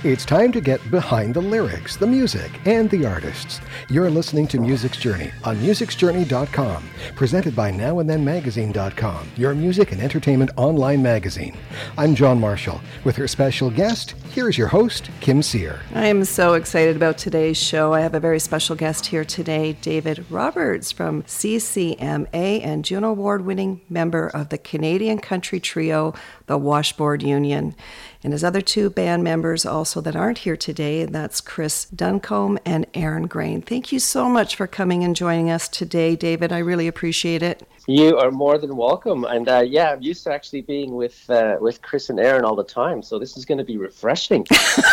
It's time to get behind the lyrics, the music, and the artists. You're listening to Music's Journey on musicsjourney.com, presented by nowandthenmagazine.com, your music and entertainment online magazine. I'm John Marshall. With her special guest, here's your host, Kim Sear. I am so excited about today's show. I have a very special guest here today, David Roberts from CCMA and Juno Award-winning member of the Canadian country trio, the Washboard Union. And his other two band members also that aren't here today, that's Chris Duncombe and Aaron Grain. Thank you so much for coming and joining us today, David. I really appreciate it. You are more than welcome. And I'm used to actually being with Chris and Aaron all the time, so this is going to be refreshing.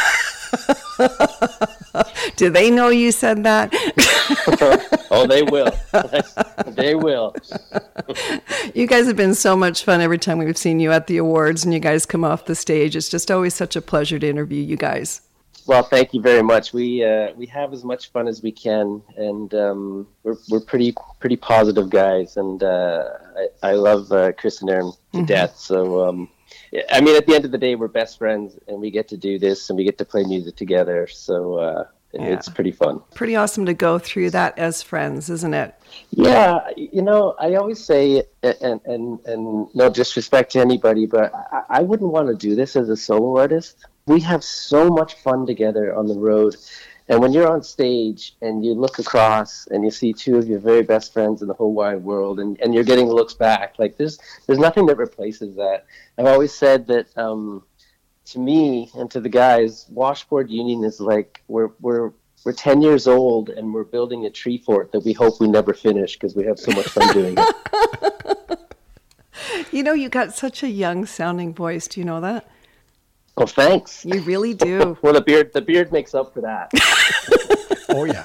Do they know you said that? Oh, they will. They will. You guys have been so much fun every time we've seen you at the awards and you guys come off the stage. It's just always such a pleasure to interview you guys. Well, thank you very much. We have as much fun as we can, and we're pretty positive guys, and I love Chris and Aaron to death. So I mean, at the end of the day, we're best friends, and we get to do this, and we get to play music together. So it's pretty fun. Pretty awesome to go through that as friends, isn't it? Yeah, I always say, and no disrespect to anybody, but I wouldn't want to do this as a solo artist. We have so much fun together on the road. And when you're on stage and you look across and you see two of your very best friends in the whole wide world and you're getting looks back, like there's nothing that replaces that. I've always said that to me and to the guys, Washboard Union is like we're 10 years old and we're building a tree fort that we hope we never finish because we have so much fun doing it. You got such a young sounding voice. Do you know that? Oh, thanks. You really do. Well, the beard makes up for that. Oh, yeah.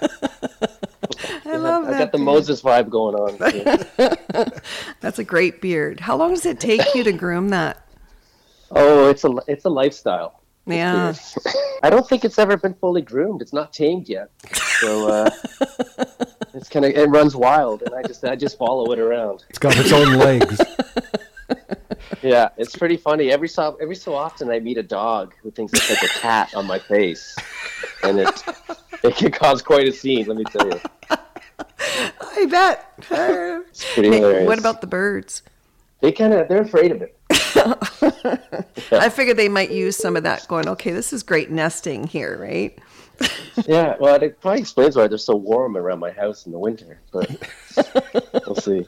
I love that. I got the Moses vibe going on. That's a great beard. How long does it take you to groom that? Oh, it's a lifestyle. Yeah. I don't think it's ever been fully groomed. It's not tamed yet. So it's it runs wild, and I just follow it around. It's got its own legs. Yeah, it's pretty funny. Every so often I meet a dog who thinks it's like a cat on my face, and it can cause quite a scene, let me tell you. I bet. It's pretty hilarious. What about the birds? They're afraid of it. I figured they might use some of that going, okay, this is great nesting here, right? Yeah, well, it probably explains why they're so warm around my house in the winter, but we'll see.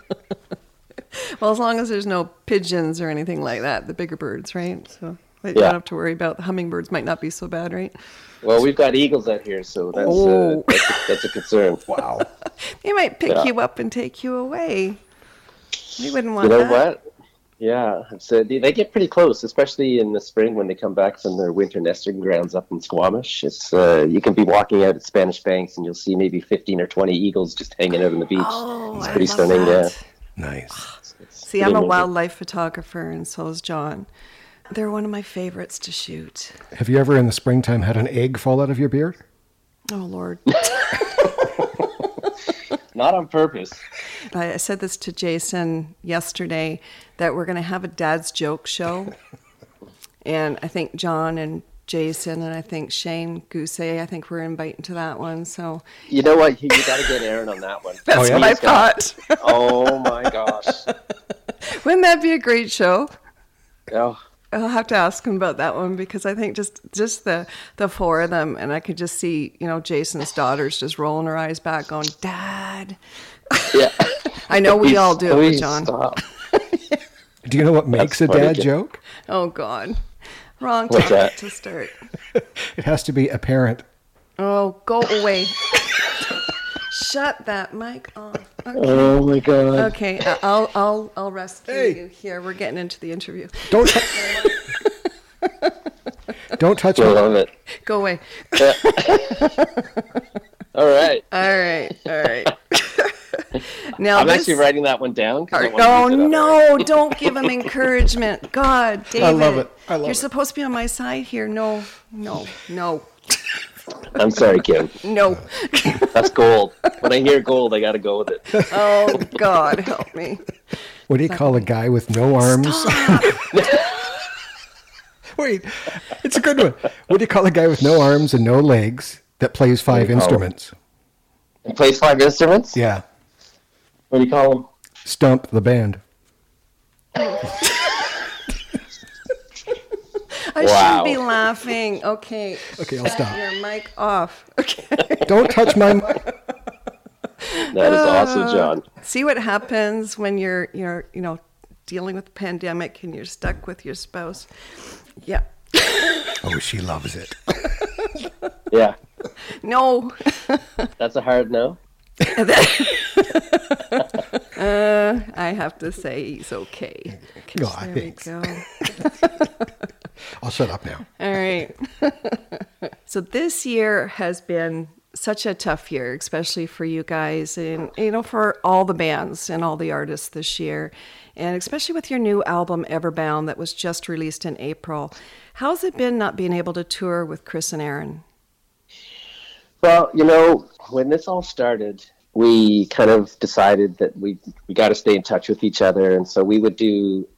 Well, as long as there's no pigeons or anything like that, the bigger birds, right? So you don't have to worry about the hummingbirds. Might not be so bad, right? Well, we've got eagles out here, so that's a concern. Wow. They might pick you up and take you away. We wouldn't want that. You know what? Yeah, so they get pretty close, especially in the spring when they come back from their winter nesting grounds up in Squamish. It's you can be walking out at Spanish Banks and you'll see maybe 15 or 20 eagles just hanging out on the beach. Oh, it's pretty I love stunning. that. Yeah. Nice. See, I'm a wildlife photographer, and so is John. They're one of my favorites to shoot. Have you ever in the springtime had an egg fall out of your beard? Oh, Lord. Not on purpose. I said this to Jason yesterday, that we're going to have a dad's joke show. And I think John and Jason and I think Shane Gousset, I think we're inviting to that one. So you know what? You got to get Aaron on that one. That's what I thought. Oh, my gosh. Wouldn't that be a great show? Oh. I'll have to ask him about that one because I think just the four of them, and I could just see, Jason's daughters just rolling her eyes back going, Dad. Yeah. I know we all do it with John. Stop. Do you know what makes a dad joke? Oh, God. Wrong What's topic to start. It has to be apparent. Oh, go away. Shut that mic off. Okay. Oh my God. Okay, I'll rescue you here. We're getting into the interview. Don't touch I me. love it. Go away. Yeah. All right. Now I'm actually writing that one down. Oh no! Don't give him encouragement. God, David. I love it. You're supposed to be on my side here. No. I'm sorry, Kim. No. That's gold. When I hear gold, I got to go with it. Oh, God, help me. What do you call a guy with no arms? Wait, it's a good one. What do you call a guy with no arms and no legs that plays 5 instruments? He plays 5 instruments? Yeah. What do you call him? Stump the band. I shouldn't be laughing. Okay. Okay, I'll stop. Your mic off. Okay. Don't touch my mic. That is awesome, John. See what happens when you're dealing with the pandemic and you're stuck with your spouse. Yeah. Oh, she loves it. Yeah. No. That's a hard no. I have to say he's okay. No, There thanks. we go. I'll shut up now. All right. So this year has been such a tough year, especially for you guys and, for all the bands and all the artists this year. And especially with your new album, Everbound, that was just released in April. How's it been not being able to tour with Chris and Aaron? Well, when this all started, we kind of decided that we got to stay in touch with each other. And so we would do,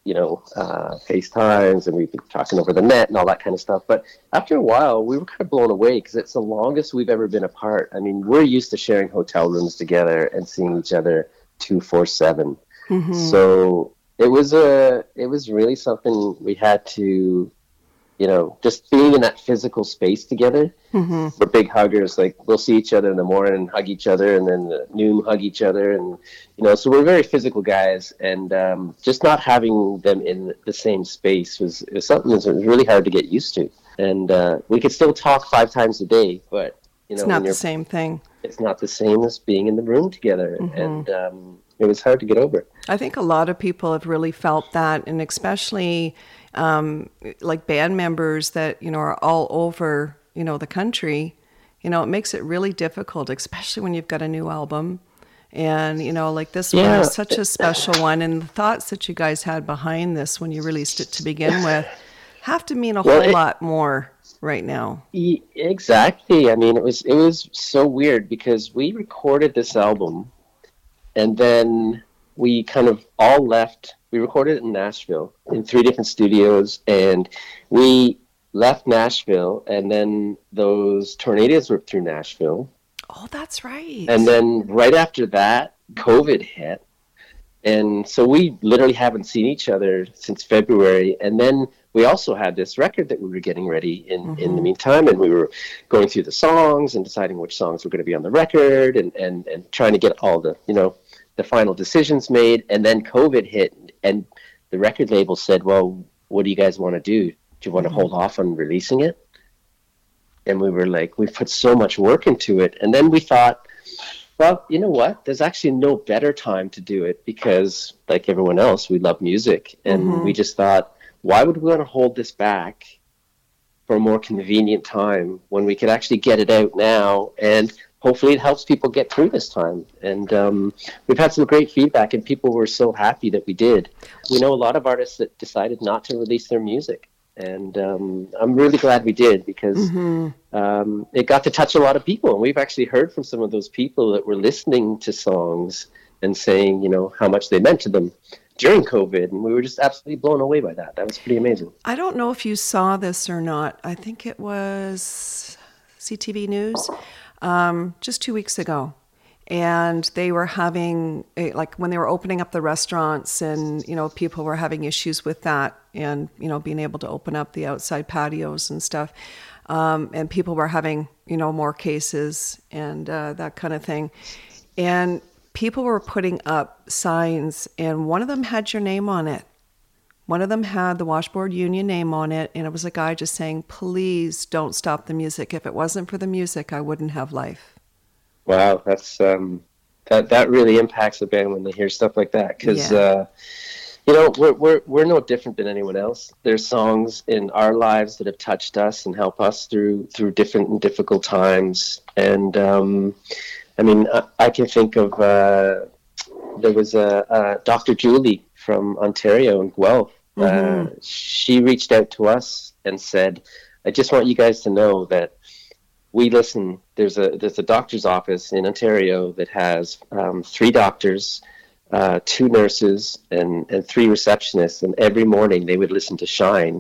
FaceTimes, and we'd be talking over the net and all that kind of stuff. But after a while, we were kind of blown away because it's the longest we've ever been apart. I mean, we're used to sharing hotel rooms together and seeing each other 24/7. Mm-hmm. So it was really something we had to, just being in that physical space together. Mm-hmm. We're big huggers. Like, we'll see each other in the morning and hug each other, and then at noon hug each other. And, so we're very physical guys. And just not having them in the same space was something that was really hard to get used to. And we could still talk 5 times a day, but, it's not the same thing. It's not the same as being in the room together. Mm-hmm. And it was hard to get over. I think a lot of people have really felt that, and especially like band members that, are all over, the country. It makes it really difficult, especially when you've got a new album. And, like this one is such a special one. And the thoughts that you guys had behind this when you released it to begin with have to mean a whole lot more right now. Exactly. I mean, it was so weird because we recorded this album, and then we kind of all left. We recorded it in Nashville in 3 different studios, and we left Nashville, and then those tornadoes ripped through Nashville. Oh, that's right. And then right after that, COVID hit. And so we literally haven't seen each other since February. And then we also had this record that we were getting ready in the meantime. And we were going through the songs and deciding which songs were going to be on the record and trying to get all the, the final decisions made. And then COVID hit, and the record label said, well, what do you guys want to do? Do you want to hold off on releasing it? And we were like, we put so much work into it. And then we thought, well, you know what? There's actually no better time to do it because, like everyone else, we love music. And we just thought, why would we want to hold this back for a more convenient time when we could actually get it out now? And hopefully it helps people get through this time. And we've had some great feedback, and people were so happy that we did. We know a lot of artists that decided not to release their music. And I'm really glad we did because it got to touch a lot of people. And we've actually heard from some of those people that were listening to songs and saying, how much they meant to them during COVID. And we were just absolutely blown away by that. That was pretty amazing. I don't know if you saw this or not. I think it was CTV News just 2 weeks ago. And they were having, like when they were opening up the restaurants and, people were having issues with that and, being able to open up the outside patios and stuff. And people were having, more cases and that kind of thing. And people were putting up signs, and one of them had your name on it. One of them had the Washboard Union name on it, and it was a guy just saying, please don't stop the music. If it wasn't for the music, I wouldn't have life. Wow, that's that really impacts the band when they hear stuff like that, because we're no different than anyone else. There's songs in our lives that have touched us and help us through different and difficult times. And I can think of there was a Dr. Julie from Ontario in Guelph. She reached out to us and said, I just want you guys to know that we listen. There's a doctor's office in Ontario that has 3 doctors, 2 nurses, and 3 receptionists. And every morning they would listen to Shine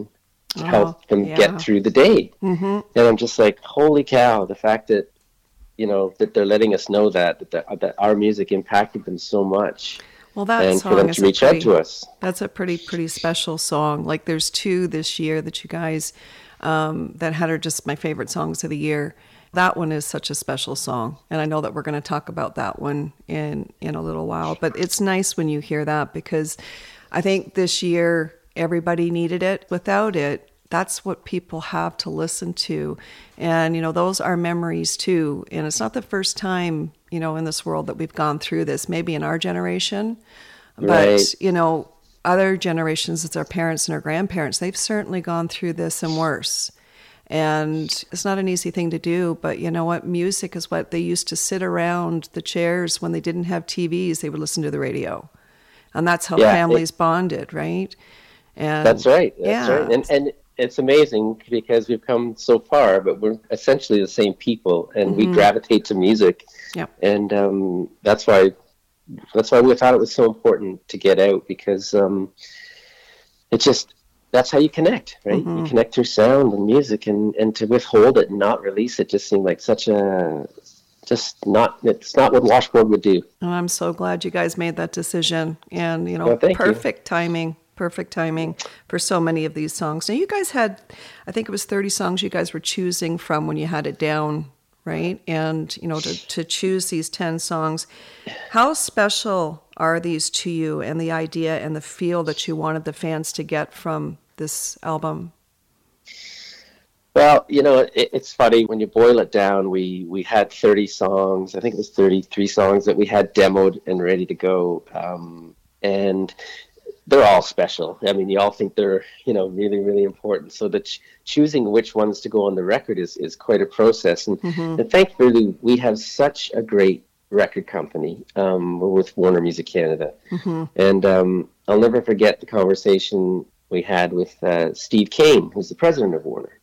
to help them yeah. get through the day. And I'm just like, holy cow, the fact that, that they're letting us know that our music impacted them so much. Well, that and song for them is to reach out to us. That's a pretty special song. Like there's two this year that you guys that had are just my favorite songs of the year. That one is such a special song, and I know that we're going to talk about that one in a little while. But it's nice when you hear that, because I think this year everybody needed it. Without it, that's what people have to listen to, and those are memories too. And it's not the first time in this world that we've gone through this. Maybe in our generation, but Right. Other generations, it's our parents and our grandparents. They've certainly gone through this and worse. And it's not an easy thing to do, but you know what? Music is what they used to sit around the chairs when they didn't have TVs. They would listen to the radio, and that's how families bonded, right? And That's right. That's yeah, right. And it's amazing because we've come so far, but we're essentially the same people, and we gravitate to music. yeah. And that's why we thought it was so important to get out, because it just, that's how you connect, right? You connect through sound and music, and to withhold it and not release it just seemed like it's not what Washboard would do. And I'm so glad you guys made that decision. And, Well, thank you. perfect timing for so many of these songs. Now, you guys had, I think it was 30 songs you guys were choosing from when you had it down, right? And, to choose these 10 songs, how special are these to you, and the idea and the feel that you wanted the fans to get from this album? Well, it's funny when you boil it down. We had 30 songs. I think it was 33 songs that we had demoed and ready to go, and they're all special. I mean, you all think they're really, really important. So choosing which ones to go on the record is quite a process. And thankfully, we have such a great record company. We're with Warner Music Canada, and I'll never forget the conversation we had with Steve Kane, who's the president of Warner.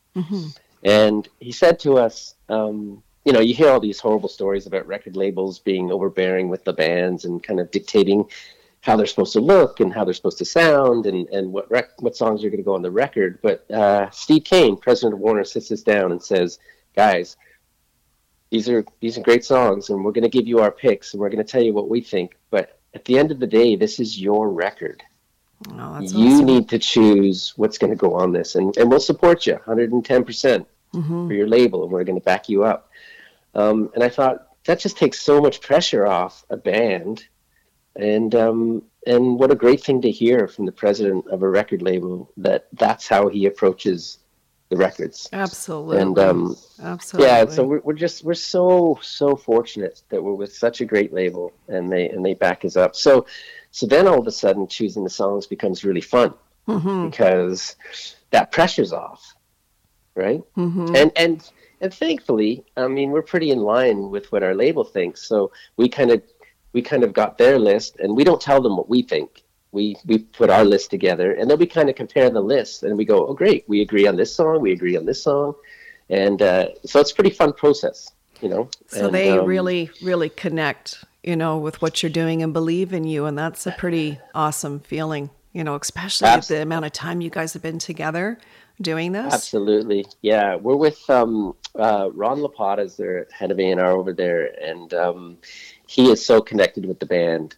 And he said to us, you hear all these horrible stories about record labels being overbearing with the bands and kind of dictating how they're supposed to look and how they're supposed to sound, and what songs are going to go on the record. But Steve Kane, president of Warner, sits us down and says, guys, these are great songs, and we're going to give you our picks, and we're going to tell you what we think. But at the end of the day, this is your record. Oh, that's you awesome. need to choose what's going to go on this, and we'll support you 110% for your label, and we're going to back you up. And I thought that just takes so much pressure off a band, and what a great thing to hear from the president of a record label, that's how he approaches the records. Absolutely. And absolutely. yeah, so we're so fortunate that we're with such a great label, and they back us up. So then all of a sudden choosing the songs becomes really fun, because that pressure's off, right? And thankfully, I mean, we're pretty in line with what our label thinks. So we kind of got their list, and we don't tell them what we think. We put our list together, and then we kind of compare the lists, and we go, oh, great, we agree on this song, we agree on this song. And so it's a pretty fun process, So and, they really, really connect, with what you're doing and believe in you. And that's a pretty awesome feeling, especially the amount of time you guys have been together doing this. Absolutely. Yeah. We're with Ron Lapata is their head of A&R over there, and he is so connected with the band.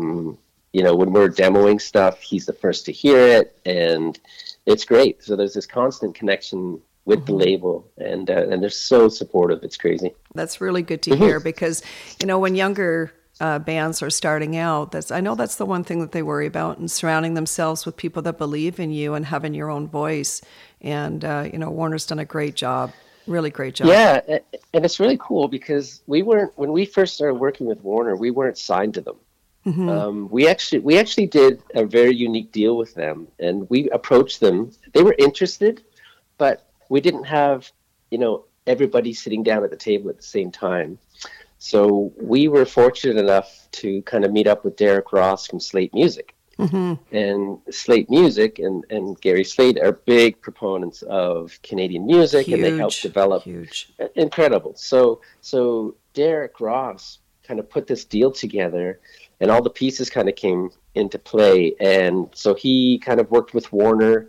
When we're demoing stuff, he's the first to hear it, and it's great. So there's this constant connection with the label, and they're so supportive. It's crazy. That's really good to hear, because, when younger bands are starting out, I know that's the one thing that they worry about, and surrounding themselves with people that believe in you and having your own voice. And, Warner's done a great job. Really great job. Yeah, and it's really cool because when we first started working with Warner, we weren't signed to them. We actually did a very unique deal with them, and we approached them. They were interested, but we didn't have, everybody sitting down at the table at the same time. So we were fortunate enough to kind of meet up with Derek Ross from Slate Music. And Slate Music and Gary Slate are big proponents of Canadian music, and they help develop. Incredible. So Derek Ross kind of put this deal together, and all the pieces kind of came into play. And so he kind of worked with Warner,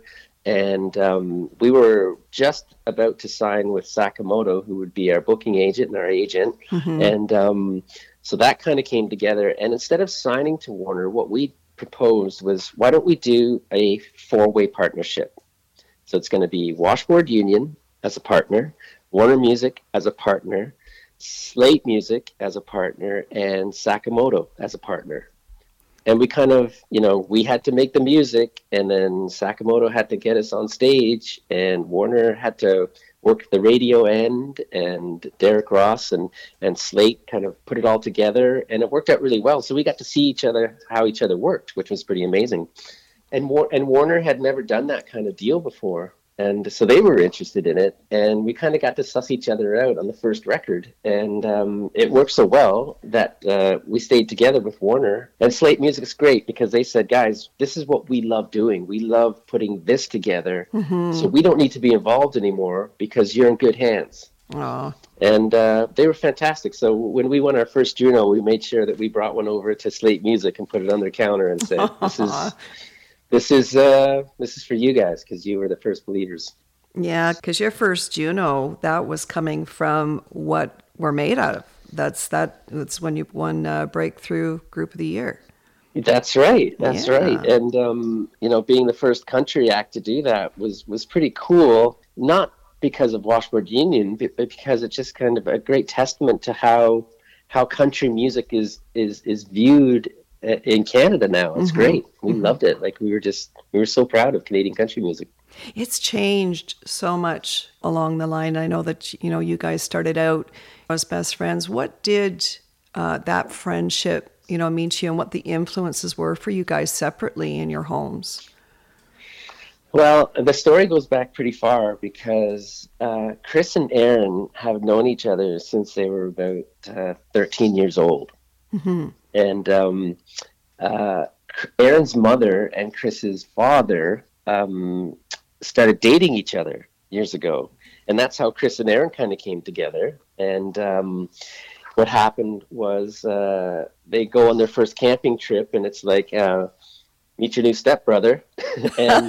And we were just about to sign with Sakamoto, who would be our booking agent and our agent. And so that kind of came together. And instead of signing to Warner, what we proposed was, why don't we do a four-way partnership? So it's going to be Washboard Union as a partner, Warner Music as a partner, Slate Music as a partner, and Sakamoto as a partner. And we kind of, we had to make the music, and then Sakamoto had to get us on stage, and Warner had to work the radio end, and Derek Ross and Slate kind of put it all together, and it worked out really well. So we got to see how each other worked, which was pretty amazing. And Warner had never done that kind of deal before. And so they were interested in it, and we kind of got to suss each other out on the first record. And it worked so well that we stayed together with Warner. And Slate Music is great because they said, guys, this is what we love doing. We love putting this together. So we don't need to be involved anymore because you're in good hands. Aww. And they were fantastic. So when we won our first Juno, we made sure that we brought one over to Slate Music and put it on their counter and said, This is for you guys because you were the first believers. Yeah, because your first Juno, that was coming from what we're made out of. That's when you won Breakthrough Group of the Year. That's right. That's right. And being the first country act to do that was pretty cool. Not because of Washboard Union, but because it's just kind of a great testament to how country music is viewed in Canada now. It's great. We loved it. Like we were so proud of Canadian country music. It's changed so much along the line. I know that, you guys started out as best friends. What did that friendship, mean to you, and what the influences were for you guys separately in your homes? Well, the story goes back pretty far because Chris and Aaron have known each other since they were about 13 years old. And Aaron's mother and Chris's father started dating each other years ago. And that's how Chris and Aaron kind of came together. And what happened was they go on their first camping trip, and it's like, meet your new stepbrother. And,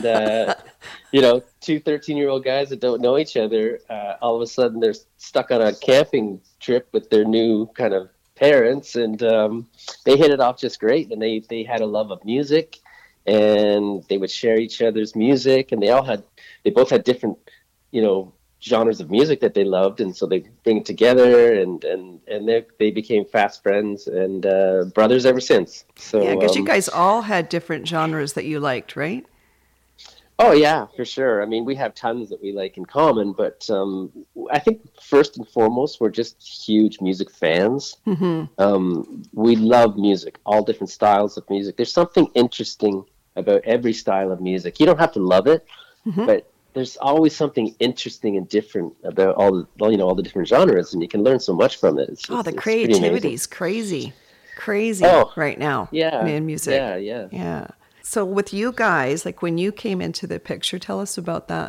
two 13-year-old guys that don't know each other, all of a sudden they're stuck on a camping trip with their new kind of parents, and they hit it off just great. And they had a love of music, and they would share each other's music, and they both had different genres of music that they loved, and so they bring it together, and they became fast friends and brothers ever since. So yeah, because you guys all had different genres that you liked, right? Oh, yeah, for sure. I mean, we have tons that we like in common, but I think first and foremost, we're just huge music fans. We love music, all different styles of music. There's something interesting about every style of music. You don't have to love it, but there's always something interesting and different about all the different genres, and you can learn so much from it. The creativity is crazy right now in music. Yeah. So with you guys, like when you came into the picture, tell us about that.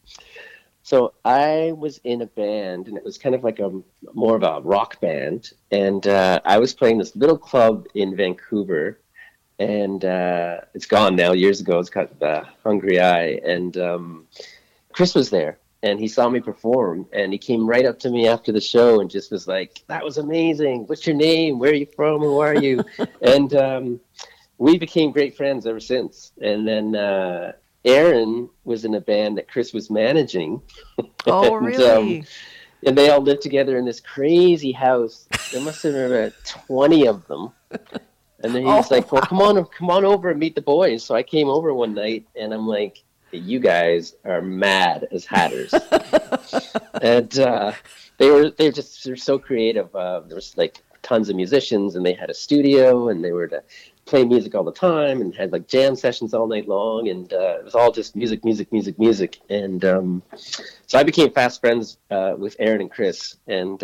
So I was in a band, and it was kind of like more of a rock band. And I was playing this little club in Vancouver, and it's gone now. Years ago, it's called Hungry Eye. And Chris was there, and he saw me perform, and he came right up to me after the show and just was like, "That was amazing. What's your name? Where are you from? Who are you?" And we became great friends ever since. And then Aaron was in a band that Chris was managing. Oh, really? And they all lived together in this crazy house. There must have been about 20 of them. And then he was like, "Well, come on over and meet the boys." So I came over one night, and I'm like, "You guys are mad as hatters." And they're so creative. There was like tons of musicians, and they had a studio, and they were to play music all the time, and had like jam sessions all night long, and it was all just music. And so I became fast friends with Aaron and Chris, and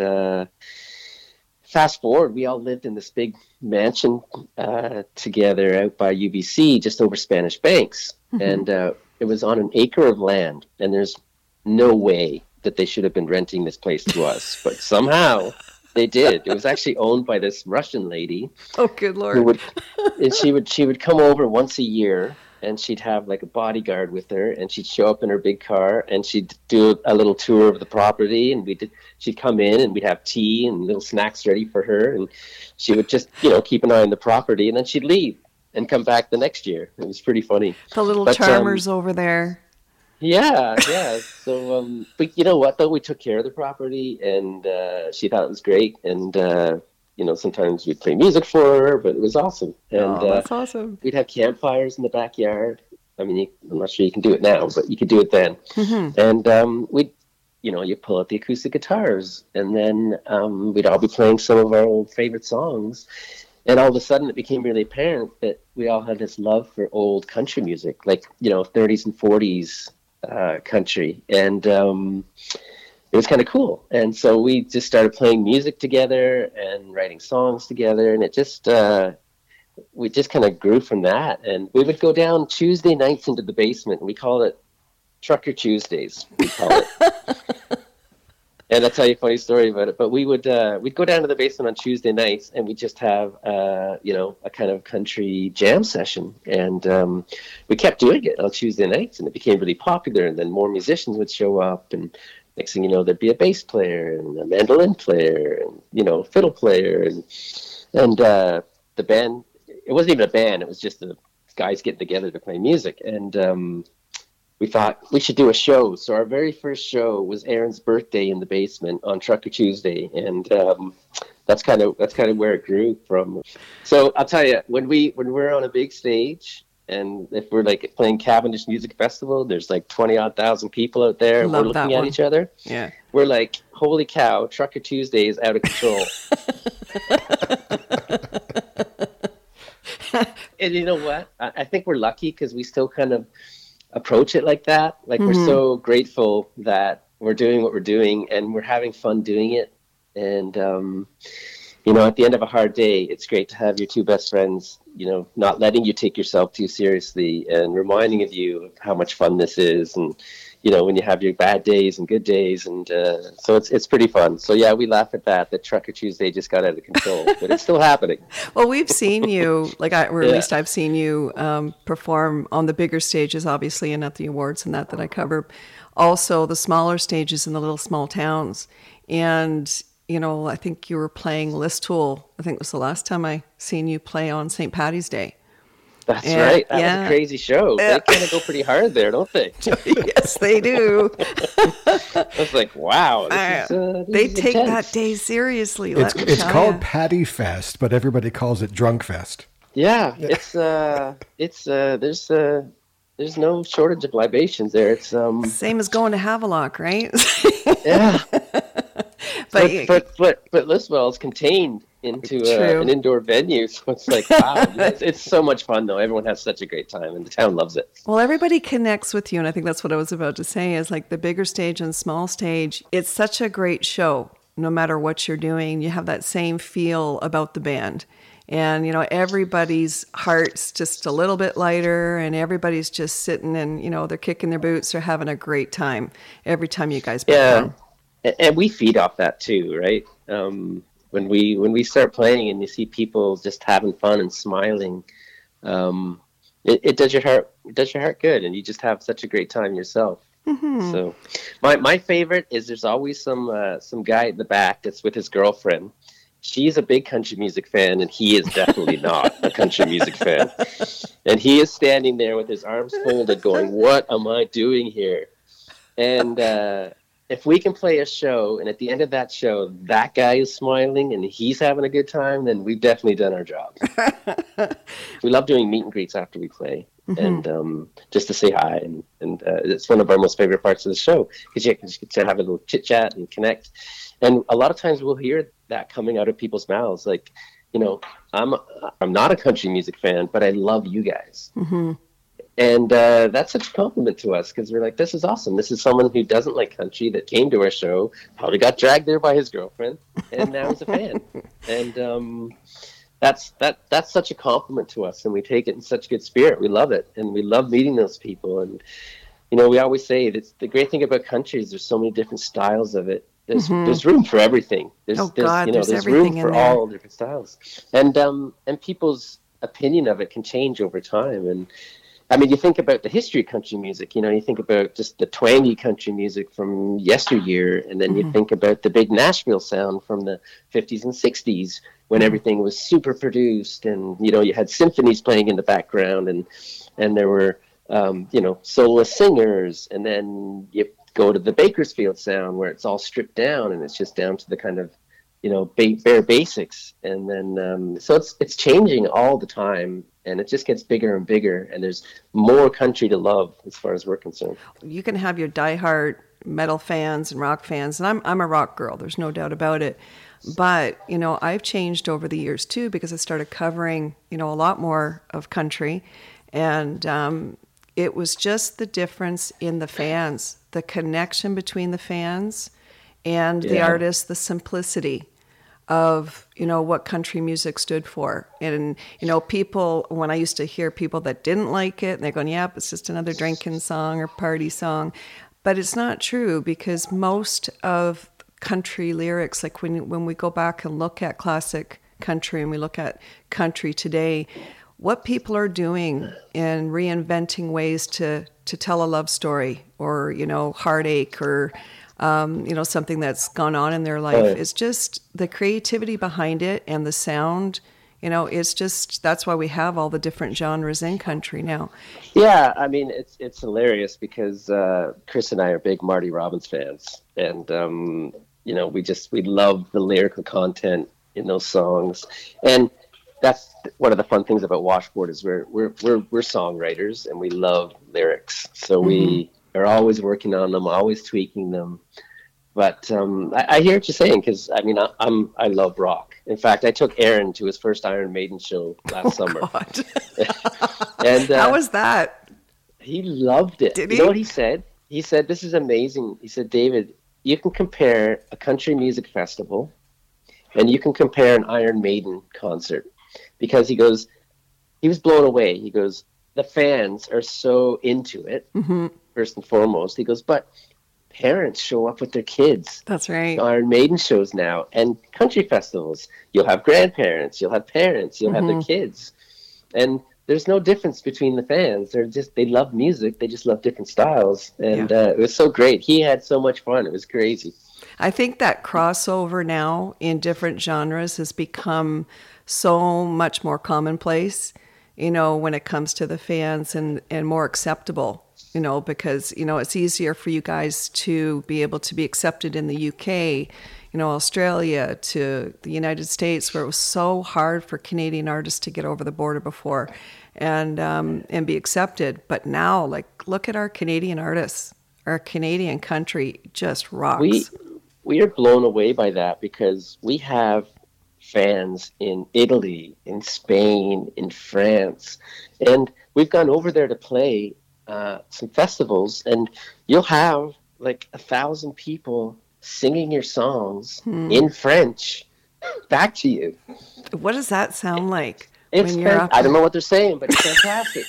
fast forward, we all lived in this big mansion together out by UBC, just over Spanish Banks, and it was on an acre of land, and there's no way that they should have been renting this place to us, but somehow they did. It was actually owned by this Russian lady. Oh, good Lord. And she would come over once a year, and she'd have like a bodyguard with her, and she'd show up in her big car, and she'd do a little tour of the property, and she'd come in, and we'd have tea and little snacks ready for her, and she would just, keep an eye on the property, and then she'd leave and come back the next year. It was pretty funny. The little charmers over there. Yeah. So, but you know what, though? We took care of the property, and she thought it was great. And, sometimes we'd play music for her, but it was awesome. And that's awesome. We'd have campfires in the backyard. I mean, I'm not sure you can do it now, but you could do it then. Mm-hmm. And we'd, you pull out the acoustic guitars, and then we'd all be playing some of our old favorite songs. And all of a sudden, it became really apparent that we all had this love for old country music, like, 30s and 40s country. And it was kind of cool. And so we just started playing music together and writing songs together. And it just, we just kind of grew from that. And we would go down Tuesday nights into the basement. And we called it Trucker Tuesdays, we call it. And I'll tell you a funny story about it. But we'd go down to the basement on Tuesday nights, and we'd just have, a kind of country jam session. And we kept doing it on Tuesday nights, and it became really popular. And then more musicians would show up, and next thing you know, there'd be a bass player and a mandolin player and, fiddle player. And the band, it wasn't even a band. It was just the guys getting together to play music. And we thought we should do a show. So our very first show was Aaron's birthday in the basement on Trucker Tuesday. And that's kind of where it grew from. So I'll tell you, when we're on a big stage, and if we're like playing Cavendish Music Festival, there's like 20,000 odd people out there, and we're looking at each other. Yeah. We're like, holy cow, Trucker Tuesday is out of control. And you know what? I think we're lucky because we still kind of approach it like that. Like, we're so grateful that we're doing what we're doing, and we're having fun doing it. And, at the end of a hard day, it's great to have your two best friends, not letting you take yourself too seriously and reminding of you of how much fun this is. And, when you have your bad days and good days. And so it's pretty fun. So, yeah, we laugh at that Trucker Tuesday just got out of control, but it's still happening. Well, we've seen you, at least I've seen you perform on the bigger stages, obviously, and at the awards and that I cover. Also, the smaller stages in the little small towns. And I think you were playing Listowel. I think it was the last time I seen you play on St. Paddy's Day. That's right. That was a crazy show. They kind of go pretty hard there, don't they? Yes, they do. I was like, wow. They take that day seriously. It's called Paddy Fest, but everybody calls it Drunk Fest. Yeah, it's there's no shortage of libations there. It's same as going to Havelock, right? Yeah. But Listowel is contained into an indoor venue, so it's like, wow. It's so much fun, though. Everyone has such a great time, and the town loves it. Well, everybody connects with you, and I think that's what I was about to say, is like the bigger stage and small stage, it's such a great show. No matter what you're doing, you have that same feel about the band. And, everybody's heart's just a little bit lighter, and everybody's just sitting and, they're kicking their boots or having a great time every time you guys perform. Yeah, and we feed off that too, right? When we start playing and you see people just having fun and smiling, it does your heart good, and you just have such a great time yourself. Mm-hmm. So my favorite is there's always some guy at the back that's with his girlfriend. She's a big country music fan, and he is definitely not a country music fan. And he is standing there with his arms folded going, what am I doing here? And if we can play a show, and at the end of that show, that guy is smiling and he's having a good time, then we've definitely done our job. We love doing meet and greets after we play, and just to say hi. And it's one of our most favorite parts of the show, because you get to have a little chit-chat and connect. And a lot of times we'll hear that coming out of people's mouths, like, I'm not a country music fan, but I love you guys. Mm-hmm. And that's such a compliment to us, because we're like, this is awesome. This is someone who doesn't like country that came to our show, probably got dragged there by his girlfriend, and now is a fan. And that's such a compliment to us, and we take it in such good spirit. We love it, and we love meeting those people. And we always say that the great thing about country is there's so many different styles of it. There's room for everything. There's room for all different styles, and people's opinion of it can change over time. And I mean, you think about the history of country music, you think about just the twangy country music from yesteryear, and then you think about the big Nashville sound from the 50s and 60s when everything was super produced, and, you had symphonies playing in the background, and there were, soloist singers, and then you go to the Bakersfield sound where it's all stripped down and it's just down to the kind of, bare basics. And then, so it's changing all the time, and it just gets bigger and bigger, and there's more country to love as far as we're concerned. You can have your diehard metal fans and rock fans, and I'm a rock girl, there's no doubt about it. But, I've changed over the years too, because I started covering, a lot more of country, and it was just the difference in the fans, the connection between the fans and the artists, the simplicity of, what country music stood for. And, people, when I used to hear people that didn't like it, and they're going, yep, it's just another drinking song or party song. But it's not true, because most of country lyrics, like when we go back and look at classic country and we look at country today, what people are doing in reinventing ways to tell a love story, or, heartache, or, something that's gone on in their life, is just the creativity behind it and the sound. It's just, that's why we have all the different genres in country now. Yeah, I mean, it's hilarious because Chris and I are big Marty Robbins fans, and we love the lyrical content in those songs, and that's one of the fun things about Washboard is we're songwriters, and we love lyrics, so we are always working on them, always tweaking them. But I hear what you're saying, because I mean I love rock. In fact, I took Aaron to his first Iron Maiden show last summer. God. And how was that? He loved it. Did he? You know what he said? He said, "This is amazing." He said, "David, you can compare a country music festival, and you can compare an Iron Maiden concert," because he was blown away. He goes, the fans are so into it, first and foremost. He goes, but parents show up with their kids. That's right. Iron Maiden shows now, and country festivals, you'll have grandparents, you'll have parents, you'll have their kids. And there's no difference between the fans. They love music. They just love different styles. And it was so great. He had so much fun. It was crazy. I think that crossover now in different genres has become so much more commonplace, when it comes to the fans, and more acceptable, because, it's easier for you guys to be able to be accepted in the UK, Australia, to the United States, where it was so hard for Canadian artists to get over the border before and be accepted. But now, look at our Canadian artists. Our Canadian country just rocks. We are blown away by that, because we have fans in Italy, in Spain, in France, and we've gone over there to play some festivals, and you'll have 1,000 people singing your songs in French back to you. What does that sound like? When you're up? I don't know what they're saying, but it's fantastic.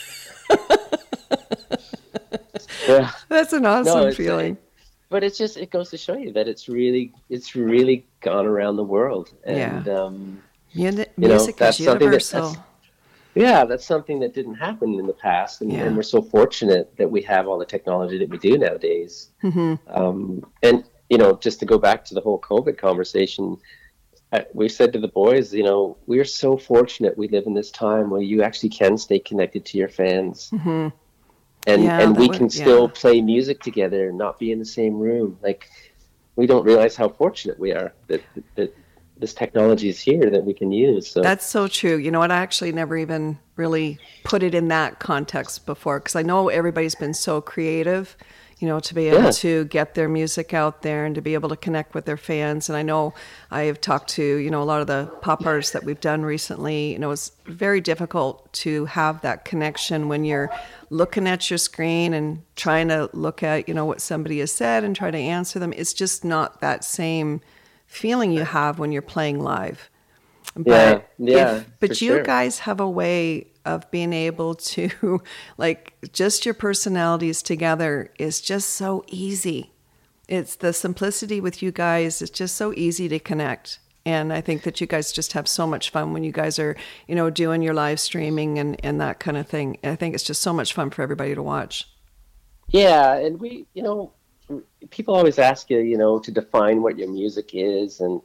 Yeah. That's an awesome feeling. But it goes to show you that it's really gone around the world. And, music is universal. That's something that didn't happen in the past. And we're so fortunate that we have all the technology that we do nowadays. And, just to go back to the whole COVID conversation, we said to the boys, we are so fortunate we live in this time where you actually can stay connected to your fans. And we can still play music together and not be in the same room. We don't realize how fortunate we are that this technology is here that we can use. So that's so true. You know what? I actually never even really put it in that context before, because I know everybody's been so creative, to be able to get their music out there and to be able to connect with their fans. And I know I have talked to, a lot of the pop artists that we've done recently. It's very difficult to have that connection when you're looking at your screen and trying to look at, what somebody has said and try to answer them. It's just not that same feeling you have when you're playing live. But you guys have a way of being able to, just your personalities together is just so easy. It's the simplicity with you guys. It's just so easy to connect. And I think that you guys just have so much fun when you guys are, doing your live streaming and that kind of thing. I think it's just so much fun for everybody to watch. Yeah, and we, people always ask you, to define what your music is, and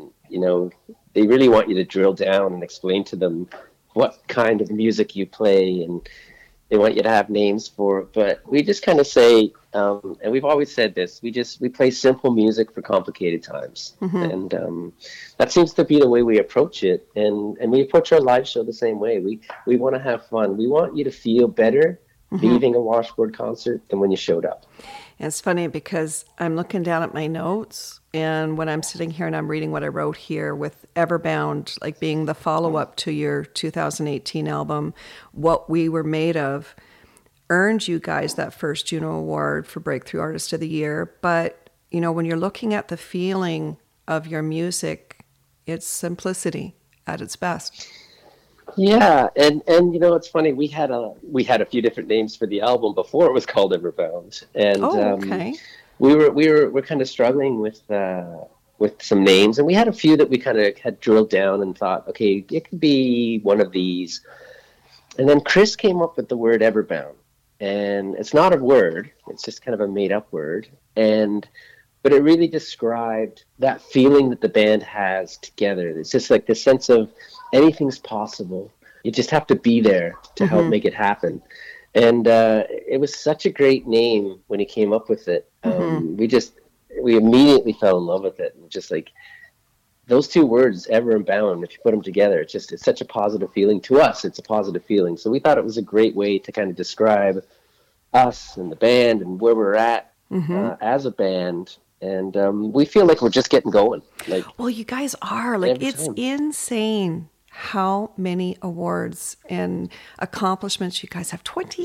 they really want you to drill down and explain to them what kind of music you play, and they want you to have names for it. But we just kind of say, and we've always said this, we play simple music for complicated times. And that seems to be the way we approach it. And we approach our live show the same way. We want to have fun. We want you to feel better leaving a washboard concert than when you showed up. And it's funny because I'm looking down at my notes, and when I'm sitting here and I'm reading what I wrote here with Everbound, like being the follow-up to your 2018 album, What We Were Made Of, earned you guys that first Juno Award for Breakthrough Artist of the Year. But, when you're looking at the feeling of your music, it's simplicity at its best. Yeah, and it's funny, we had a few different names for the album before it was called Everbound, and okay. we were kind of struggling with some names, and we had a few that we kind of had drilled down and thought, okay, it could be one of these, and then Chris came up with the word Everbound, and it's not a word, it's just kind of a made up word, but it really described that feeling that the band has together. It's just like this sense of anything's possible. You just have to be there to help make it happen. And it was such a great name when he came up with it. We immediately fell in love with it. And just like those two words, ever and bound, if you put them together, it's such a positive feeling. To us, it's a positive feeling. So we thought it was a great way to kind of describe us and the band and where we're at as a band. And we feel like we're just getting going. Well, you guys are. It's insane how many awards and accomplishments you guys have.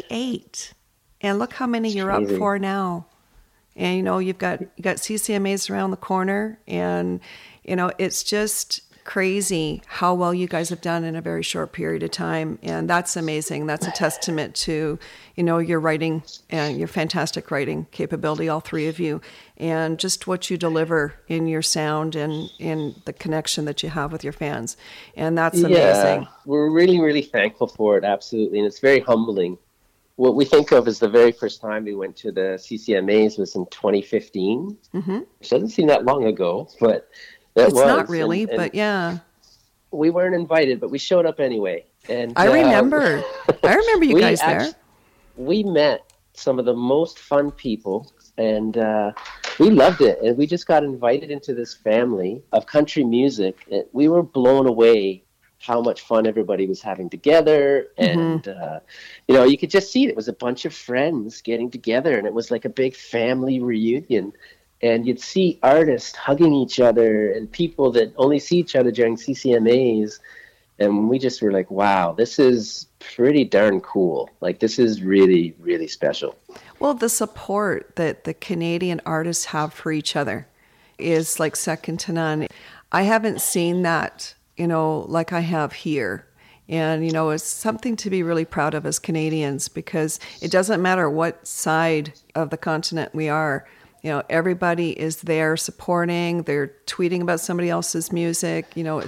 28. And look how many you're up for now. And, you've got CCMAs around the corner. And, it's just crazy how well you guys have done in a very short period of time. And that's amazing. That's a testament to, your writing and your fantastic writing capability, all three of you, and just what you deliver in your sound and in the connection that you have with your fans. And that's amazing. Yeah, we're really, really thankful for it. Absolutely. And it's very humbling. What we think of as the very first time we went to the CCMAs was in 2015, which doesn't seem that long ago, but it's not really, but yeah. We weren't invited, but we showed up anyway. And I remember you guys there. We met some of the most fun people, and we loved it. And we just got invited into this family of country music. We were blown away how much fun everybody was having together. And, you could just see it. It was a bunch of friends getting together, and it was like a big family reunion. And you'd see artists hugging each other and people that only see each other during CCMAs. And we just were like, wow, this is pretty darn cool. This is really, really special. Well, the support that the Canadian artists have for each other is second to none. I haven't seen that, like I have here. And, it's something to be really proud of as Canadians, because it doesn't matter what side of the continent we are. Everybody is there supporting, they're tweeting about somebody else's music.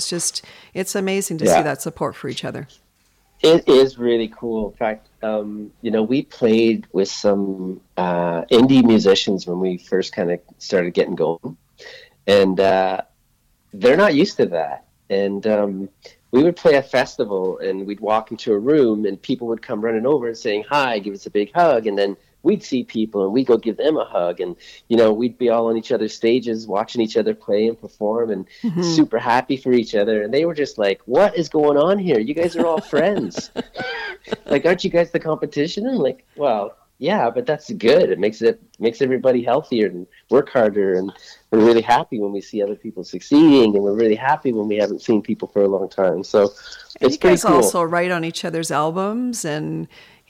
It's amazing to see that support for each other. It is really cool. In fact, we played with some indie musicians when we first kind of started getting going. And they're not used to that. And we would play a festival, and we'd walk into a room, and people would come running over and saying hi, give us a big hug. And then we'd see people and we'd go give them a hug, and we'd be all on each other's stages watching each other play and perform, and super happy for each other. And they were just like, what is going on here? You guys are all friends. Aren't you guys the competition? And well, yeah, but that's good. It makes everybody healthier and work harder. And we're really happy when we see other people succeeding, and we're really happy when we haven't seen people for a long time. So it's pretty cool. You guys also write on each other's albums, and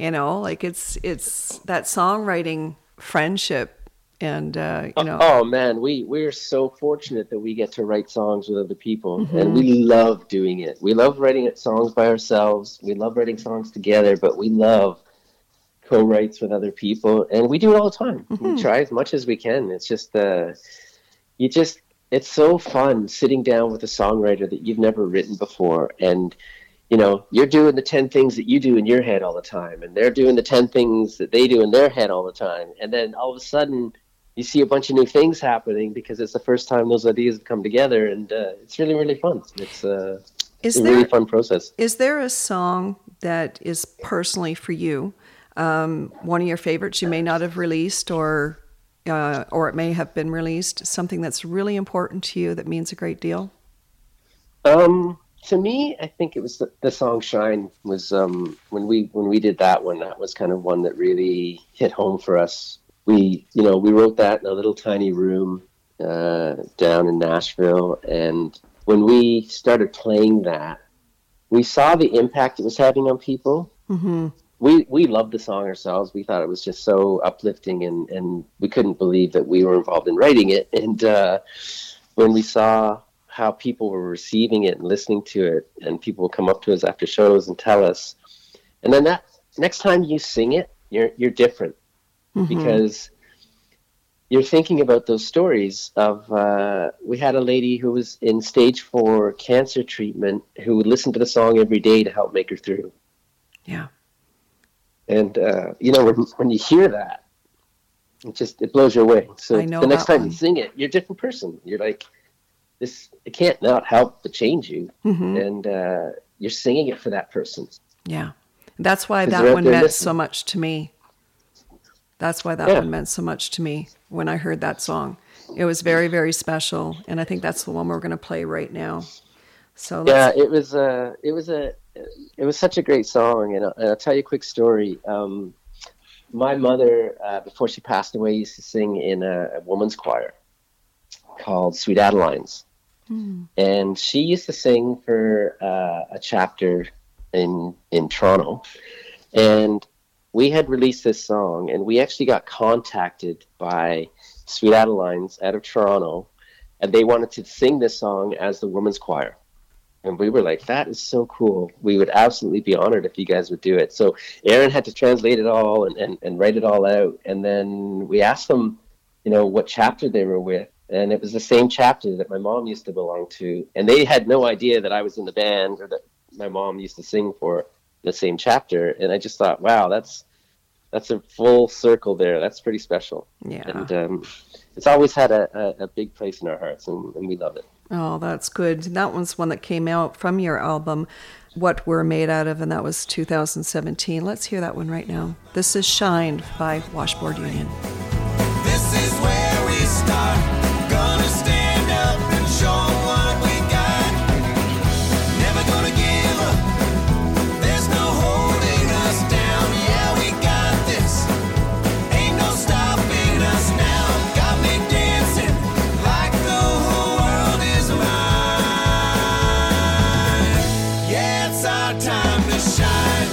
it's that songwriting friendship. And oh man, we're so fortunate that we get to write songs with other people, and we love doing it. We love writing songs by ourselves. We love writing songs together, but we love co-writes with other people, and we do it all the time. We try as much as we can. It's just it's so fun sitting down with a songwriter that you've never written before, and you're doing the 10 things that you do in your head all the time, and they're doing the 10 things that they do in their head all the time, and then all of a sudden you see a bunch of new things happening because it's the first time those ideas have come together, and it's really, really fun. It's a really fun process. Is there a song that is personally for you, one of your favorites you may not have released, or it may have been released, something that's really important to you that means a great deal? To me, I think it was the song "Shine" was when we did that one. That was kind of one that really hit home for us. We wrote that in a little tiny room down in Nashville, and when we started playing that, we saw the impact it was having on people. Mm-hmm. We loved the song ourselves. We thought it was just so uplifting, and we couldn't believe that we were involved in writing it. And when we saw how people were receiving it and listening to it, and people will come up to us after shows and tell us, and then that next time you sing it, you're different. Mm-hmm. Because you're thinking about those stories of, we had a lady who was in stage 4 cancer treatment who would listen to the song every day to help make her through. Yeah. And, when you hear that, it blows you away. So the next time you sing it, you're a different person. You're like, it can't not help but change you. Mm-hmm. And you're singing it for that person. Yeah. That's why that one meant so much to me. That's why that one meant so much to me when I heard that song. It was very, very special, and I think that's the one we're going to play right now. So it was such a great song, and I'll tell you a quick story. My mother, before she passed away, used to sing in a woman's choir called Sweet Adelines, and she used to sing for a chapter in Toronto, and we had released this song, and we actually got contacted by Sweet Adelines out of Toronto, and they wanted to sing this song as the women's choir. And we were like, that is so cool. We would absolutely be honored if you guys would do it. So Aaron had to translate it all and write it all out. And then we asked them, what chapter they were with. And it was the same chapter that my mom used to belong to. And they had no idea that I was in the band or that my mom used to sing for the same chapter. And I just thought, wow, that's a full circle there. That's pretty special. Yeah. And it's always had a big place in our hearts, and we love it. Oh, that's good. That one's one that came out from your album, What We're Made Out Of, and that was 2017. Let's hear that one right now. This is Shine by Washboard Union. This is where we start. Gonna stand up and show what we got. Never gonna give up. There's no holding us down. Yeah, we got this. Ain't no stopping us now. Got me dancing like the whole world is mine. Yeah, it's our time to shine.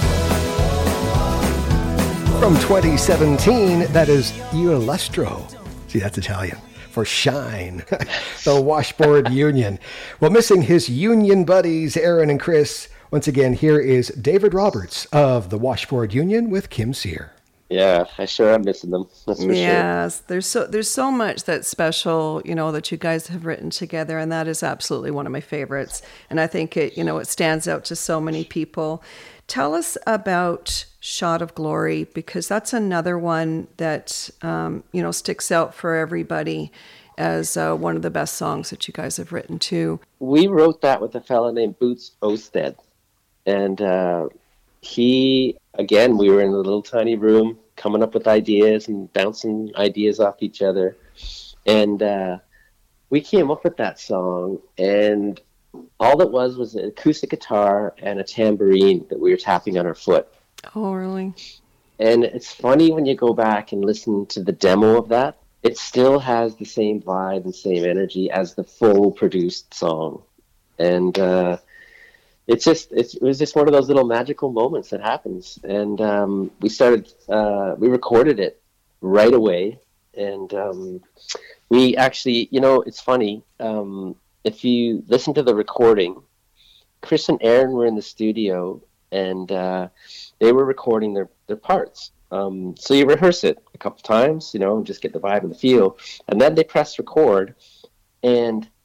From 2017, that is Illustro. See, that's Italian for Shine, the Washboard Union. Well, missing his union buddies, Aaron and Chris, once again, here is David Roberts of the Washboard Union with Kim Sear. Yeah, I sure am missing them. That's for sure. Yes, there's so much that's special, that you guys have written together, and that is absolutely one of my favorites. And I think it stands out to so many people. Tell us about Shot of Glory, because that's another one that, sticks out for everybody as one of the best songs that you guys have written too. We wrote that with a fella named Boots Osted. And we were in a little tiny room coming up with ideas and bouncing ideas off each other. And we came up with that song, and all it was an acoustic guitar and a tambourine that we were tapping on our foot. Oh, really? And it's funny when you go back and listen to the demo of that, it still has the same vibe and same energy as the full produced song. And it was just one of those little magical moments that happens. And we recorded it right away. And we actually, it's funny, if you listen to the recording, Chris and Aaron were in the studio, and they were recording their parts. So you rehearse it a couple times, and just get the vibe and the feel. And then they press record, and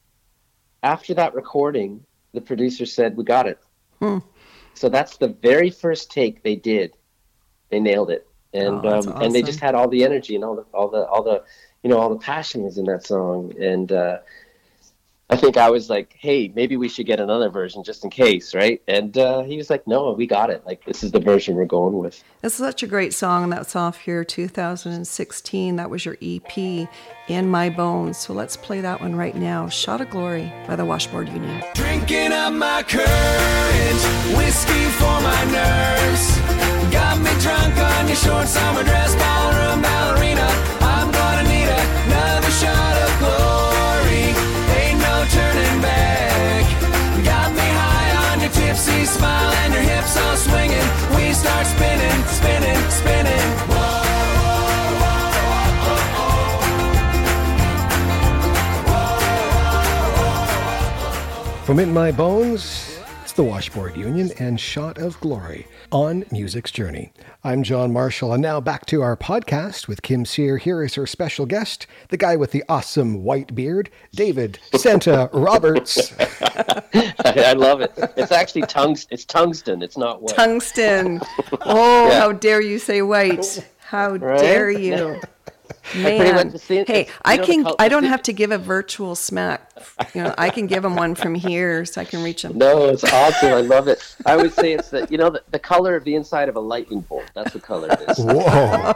after that recording, the producer said, "We got it." Hmm. So that's the very first take they did. They nailed it, and That's and they just awesome. had all the energy and all the all the passion was in that song. And I think I was like, "Hey, maybe we should get another version just in case, right?" And he was like, "No, we got it. Like, this is the version we're going with." It's such a great song, and that's off your 2016. That was your EP, In My Bones. So let's play that one right now. Shot of Glory by the Washboard Union. Drinking up my courage, whiskey for my nerves. Got me drunk on your short summer dress, ballroom ballerina. I'm gonna need another shot of glory. Ain't no turning back. Got me high on your tipsy smile and your hips all swinging. We start spinning, spinning, spinning. Whoa. From In My Bones, it's the Washboard Union and Shot of Glory on Music's Journey. I'm John Marshall, and now back to our podcast with Kim Sear. Here is her special guest, the guy with the awesome white beard, David Santa Roberts. I love it. It's actually it's tungsten. It's not white. Tungsten. Oh, Yeah. how dare you say white? How Right? dare you? pretty Man. much seen- Hey, it's- I you know, can. the I don't have to give a virtual smack. I can give him one from here, so I can reach him. No, it's awesome. I love it. I would say it's the color of the inside of a lightning bolt. That's what color it is. Whoa.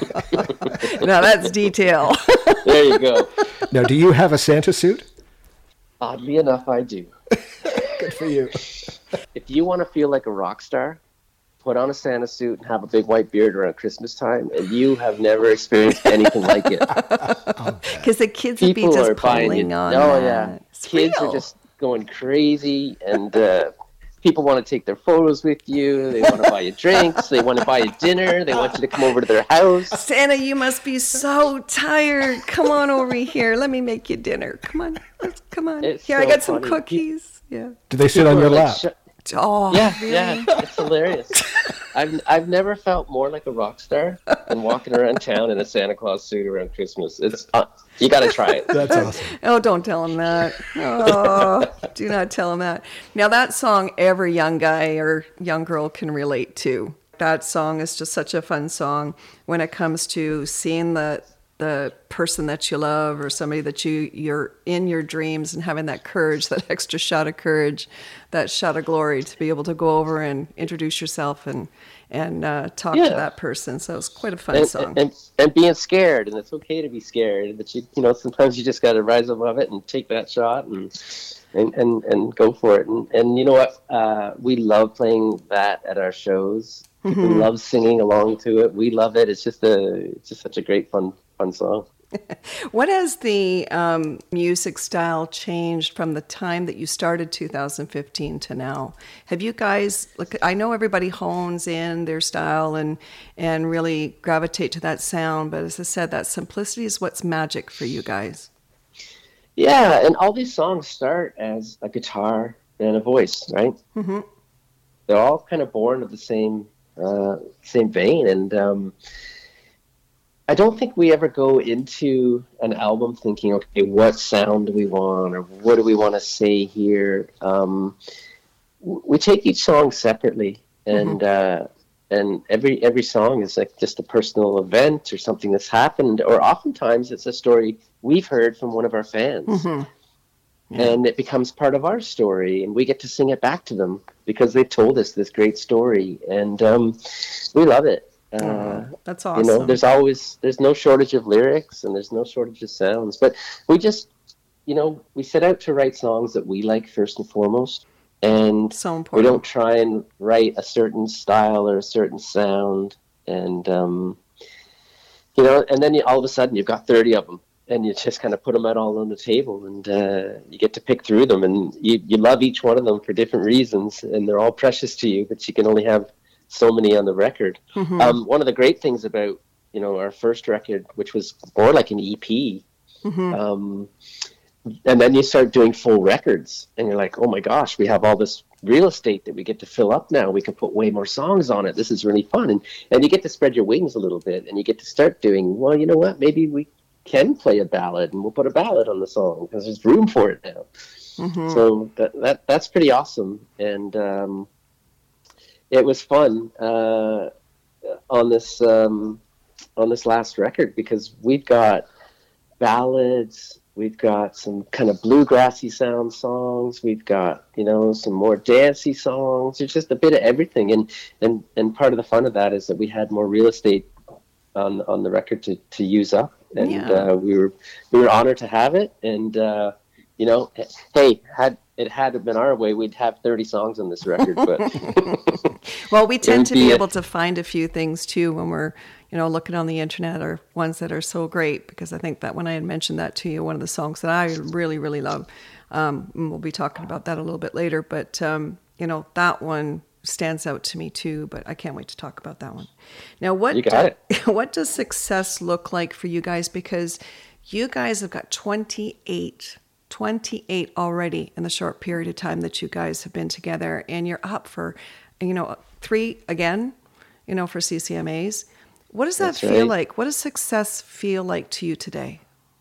Now that's detail. There you go. Now, do you have a Santa suit? Oddly enough, I do. Good for you. If you want to feel like a rock star, put on a Santa suit and have a big white beard around Christmas time, and you have never experienced anything like it. Because the kids would be People just are buying pulling it. on Oh that. yeah, It's kids real. are just going crazy, and people want to take their photos with you. They want to buy you drinks. They want to buy you dinner. They want you to come over to their house. Santa, you must be so tired. Come on over here. Let me make you dinner. Come on. Come on. It's Here, I so got some funny. cookies. Yeah. Do they sit on your People are lap? like, Oh, Yeah, really? yeah, it's hilarious. I've never felt more like a rock star than walking around town in a Santa Claus suit around Christmas. It's you got to try it. That's awesome. Oh, don't tell him that. Oh, do not tell him that. Now, that song, every young guy or young girl can relate to. That song is just such a fun song when it comes to seeing the person that you love or somebody that you're in your dreams and having that courage, that extra shot of courage, that shot of glory to be able to go over and introduce yourself and talk to Yeah. that person. So it's quite a fun song. And being scared, and it's okay to be scared, but sometimes you just got to rise above it and take that shot and go for it. And you know what? We love playing that at our shows. People love singing along to it. We love it. It's just such a great fun song. What has the music style changed from the time that you started 2015 to now? Have you guys, I know everybody hones in their style and really gravitate to that sound, but as I said, that simplicity is what's magic for you guys. Yeah, and all these songs start as a guitar and a voice, right? Mm-hmm. They're all kind of born of the same vein, and I don't think we ever go into an album thinking, okay, what sound do we want, or what do we want to say here? We take each song separately, and every song is like just a personal event or something that's happened, or oftentimes it's a story we've heard from one of our fans. Mm-hmm. And it becomes part of our story, and we get to sing it back to them because they've told us this great story, and we love it. That's awesome. There's no shortage of lyrics and there's no shortage of sounds, but we just, we set out to write songs that we like first and foremost, and So we important. don't try and write a certain style or a certain sound, and and then all of a sudden you've got 30 of them. And you just kind of put them out all on the table, and you get to pick through them, and you love each one of them for different reasons, and they're all precious to you, but you can only have so many on the record. Mm-hmm. One of the great things about our first record, which was more like an EP, Mm-hmm. And then you start doing full records, and you're like, oh my gosh, we have all this real estate that we get to fill up now. We can put way more songs on it. This is really fun, and you get to spread your wings a little bit, and you get to start doing, well, you know what, maybe we can play a ballad, and we'll put a ballad on the song because there's room for it now. So that's pretty awesome. And it was fun on this last record, because we've got ballads, we've got some kind of bluegrassy sound songs, we've got, some more dancey songs. There's just a bit of everything, and part of the fun of that is that we had more real estate on the record to use up, and we were honored to have it. And hey, had it been our way, we'd have 30 songs on this record. But well, we tend to be able to find a few things too when we're looking on the internet, or ones that are so great, because I think that when I had mentioned that to you, one of the songs that I really, really love, and we'll be talking about that a little bit later, but that one stands out to me too, but I can't wait to talk about that one. Now, what does success look like for you guys? Because you guys have got 28 already in the short period of time that you guys have been together, and you're up for 3 again, for CCMAs. What does that feel like? What does success feel like to you today?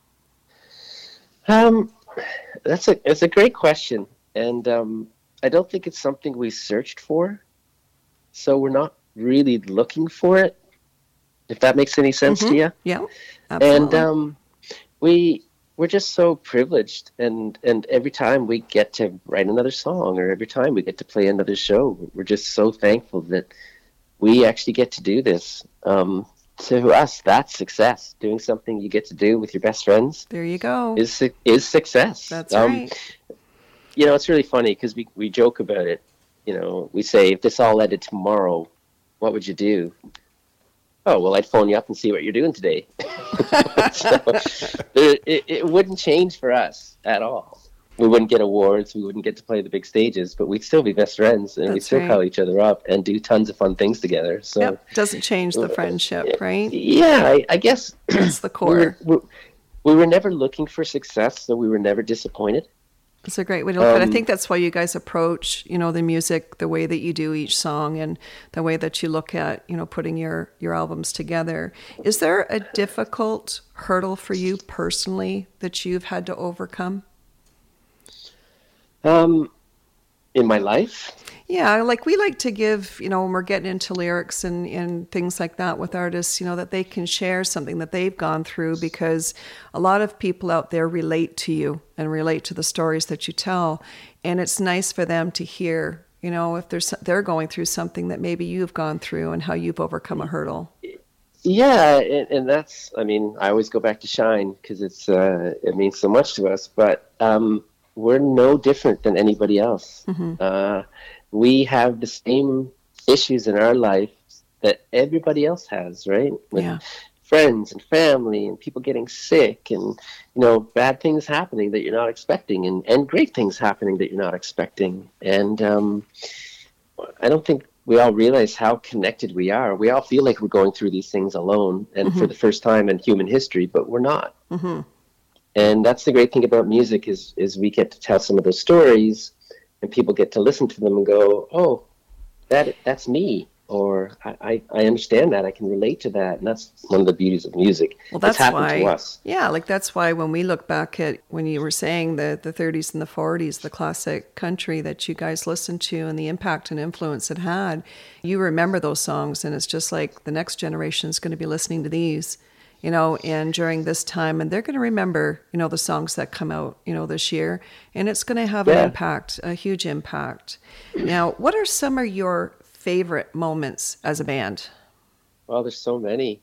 It's a great question, and I don't think it's something we searched for, so we're not really looking for it, if that makes any sense to you. Yeah, absolutely. And we're just so privileged, and every time we get to write another song, or every time we get to play another show, we're just so thankful that we actually get to do this. To us, that's success. Doing something you get to do with your best friends. There you go. Is success. That's right. It's really funny, because we joke about it. We say, if this all ended tomorrow, what would you do? Oh, well, I'd phone you up and see what you're doing today. So, it wouldn't change for us at all. We wouldn't get awards, we wouldn't get to play the big stages, but we'd still be best friends, and we'd still call each other up and do tons of fun things together. So doesn't change the friendship, right? Yeah, I guess that's the core. We were never looking for success, so we were never disappointed. It's a great way to look at it. I think that's why you guys approach, the music the way that you do each song, and the way that you look at, putting your albums together. Is there a difficult hurdle for you personally that you've had to overcome? In my life? Yeah, like we like to give, when we're getting into lyrics and things like that with artists, that they can share something that they've gone through, because a lot of people out there relate to you and relate to the stories that you tell. And it's nice for them to hear, if they're going through something that maybe you've gone through, and how you've overcome a hurdle. Yeah, and that's, I always go back to Shine, because it means so much to us, but we're no different than anybody else. We have the same issues in our life that everybody else has, right? With friends and family and people getting sick, and bad things happening that you're not expecting, and great things happening that you're not expecting. And I don't think we all realize how connected we are. We all feel like we're going through these things alone, and for the first time in human history, but we're not. And that's the great thing about music is we get to tell some of those stories, and people get to listen to them and go, oh, that's me. Or I understand that. I can relate to that. And that's one of the beauties of music. Well, that's happened why, to us. Yeah, like that's why when we look back at when you were saying the 30s and the 40s, the classic country that you guys listened to and the impact and influence it had, you remember those songs. And it's just like the next generation is going to be listening to these, and during this time, and they're going to remember, the songs that come out, this year, and it's going to have an impact, a huge impact. Now, what are some of your favorite moments as a band? Well, there's so many.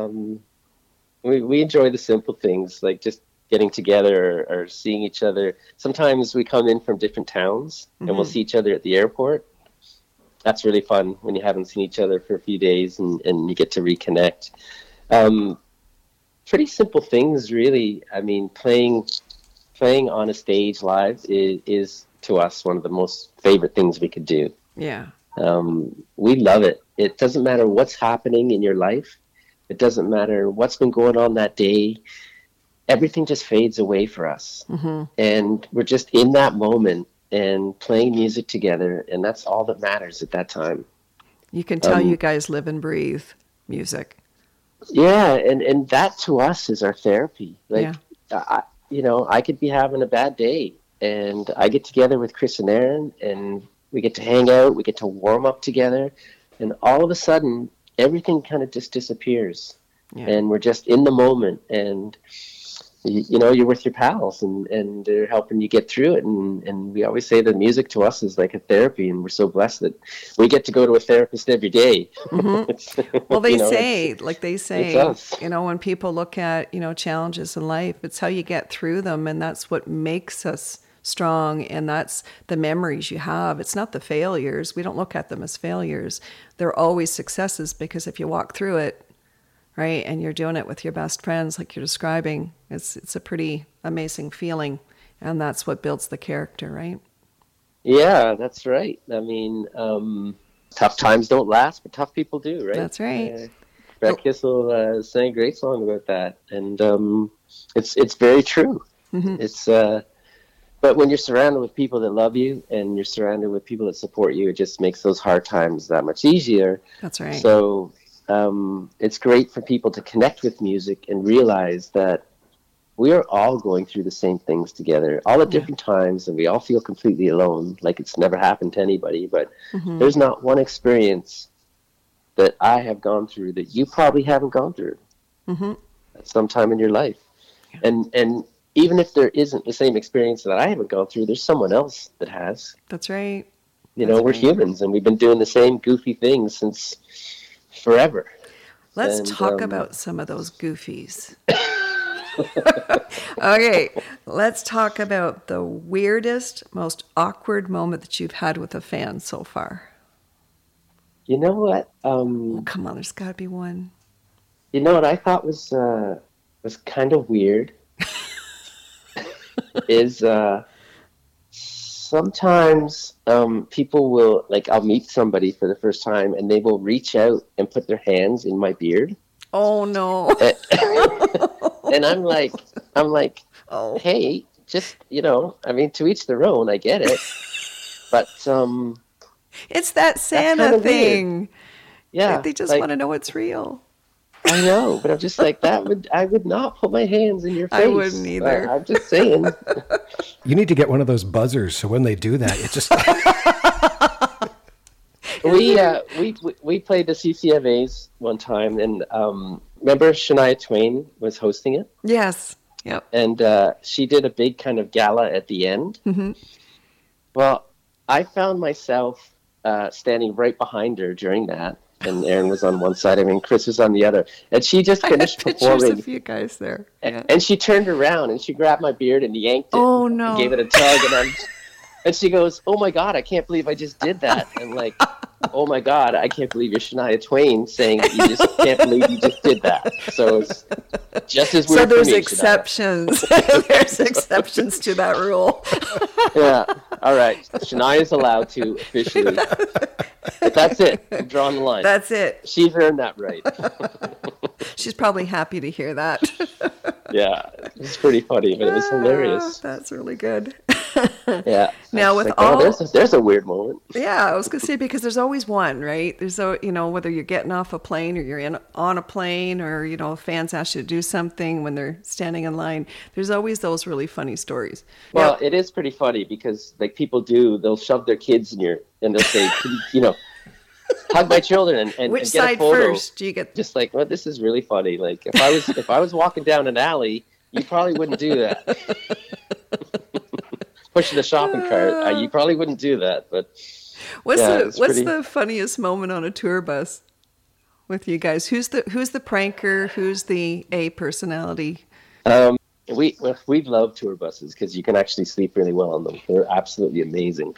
We enjoy the simple things, like just getting together or seeing each other. Sometimes we come in from different towns and we'll see each other at the airport. That's really fun when you haven't seen each other for a few days and you get to reconnect. Pretty simple things, really. Playing on a stage live is to us one of the most favorite things we could do. Yeah. We love it. It doesn't matter what's happening in your life. It doesn't matter what's been going on that day. Everything just fades away for us. And we're just in that moment and playing music together. And that's all that matters at that time. You can tell you guys live and breathe music. Yeah. And that to us is our therapy. I could be having a bad day and I get together with Chris and Aaron, and we get to hang out, we get to warm up together, and all of a sudden, everything kind of just disappears. Yeah. And we're just in the moment, and you're with your pals, and they're helping you get through it. And we always say that music to us is like a therapy, and we're so blessed that we get to go to a therapist every day. Well, they say, us. when people look at, challenges in life, it's how you get through them. And that's what makes us strong. And that's the memories you have. It's not the failures. We don't look at them as failures. They're always successes, because if you walk through it, right, and you're doing it with your best friends, like you're describing, it's a pretty amazing feeling, and that's what builds the character, right? Yeah, that's right. I mean, tough times don't last, but tough people do, right? That's right. Brett Kissel sang a great song about that, and it's very true. Mm-hmm. It's but when you're surrounded with people that love you, and you're surrounded with people that support you, it just makes those hard times that much easier. That's right. So it's great for people to connect with music and realize that we are all going through the same things together, all at different times, and we all feel completely alone, like it's never happened to anybody. But there's not one experience that I have gone through that you probably haven't gone through at some time in your life. Yeah. And even if there isn't the same experience that I haven't gone through, there's someone else that has. That's right. We're humans, and we've been doing the same goofy things since forever. Let's talk about some of those goofies. Okay, let's talk about the weirdest, most awkward moment that you've had with a fan so far. You know what? Oh, come on, there's got to be one. You know what I thought was kind of weird is sometimes people will, like, I'll meet somebody for the first time, and they will reach out and put their hands in my beard. Oh, no. And I'm like, Oh. Hey, just, to each their own, I get it. But it's that Santa thing. Weird. Yeah. They just want to know it's real. I know, but I'm just like, I would not put my hands in your face. I wouldn't either. I'm just saying. You need to get one of those buzzers, so when they do that, it just... We played the CCMAs one time, and remember Shania Twain was hosting it? Yes. Yep. And she did a big kind of gala at the end. Mm-hmm. Well, I found myself standing right behind her during that. And Aaron was on one side of me, and Chris was on the other. And she just finished performing. Pictures of you guys there. Yeah. And she turned around, and she grabbed my beard and yanked it. Oh, no. And gave it a tug. And she goes, "Oh, my God, I can't believe I just did that." And like, "Oh, my God, I can't believe you're Shania Twain saying that you just can't believe you just did that." So it's just as weird. So there's for me, exceptions. There's exceptions to that rule. Yeah. All right. Shania's allowed to officially. But that's it. I'm drawing the line. That's it. She's earned that right. She's probably happy to hear that. Yeah. It's pretty funny, but it was hilarious. That's really good. Yeah. Now with like, all... there's a weird moment. Yeah, I was going to say, because there's always one, right? There's, whether you're getting off a plane or you're on a plane, or, fans ask you to do something when they're standing in line. There's always those really funny stories. Well, it is pretty funny because, like, they'll shove their kids in and they'll say, hug my children and which get side a photo. first do you get? Just like, well, this is really funny. Like, if I was walking down an alley, you probably wouldn't do that. Pushing a shopping cart, you probably wouldn't do that. But what's the funniest moment on a tour bus with you guys? Who's the pranker? Who's the A personality? We love tour buses because you can actually sleep really well on them. They're absolutely amazing.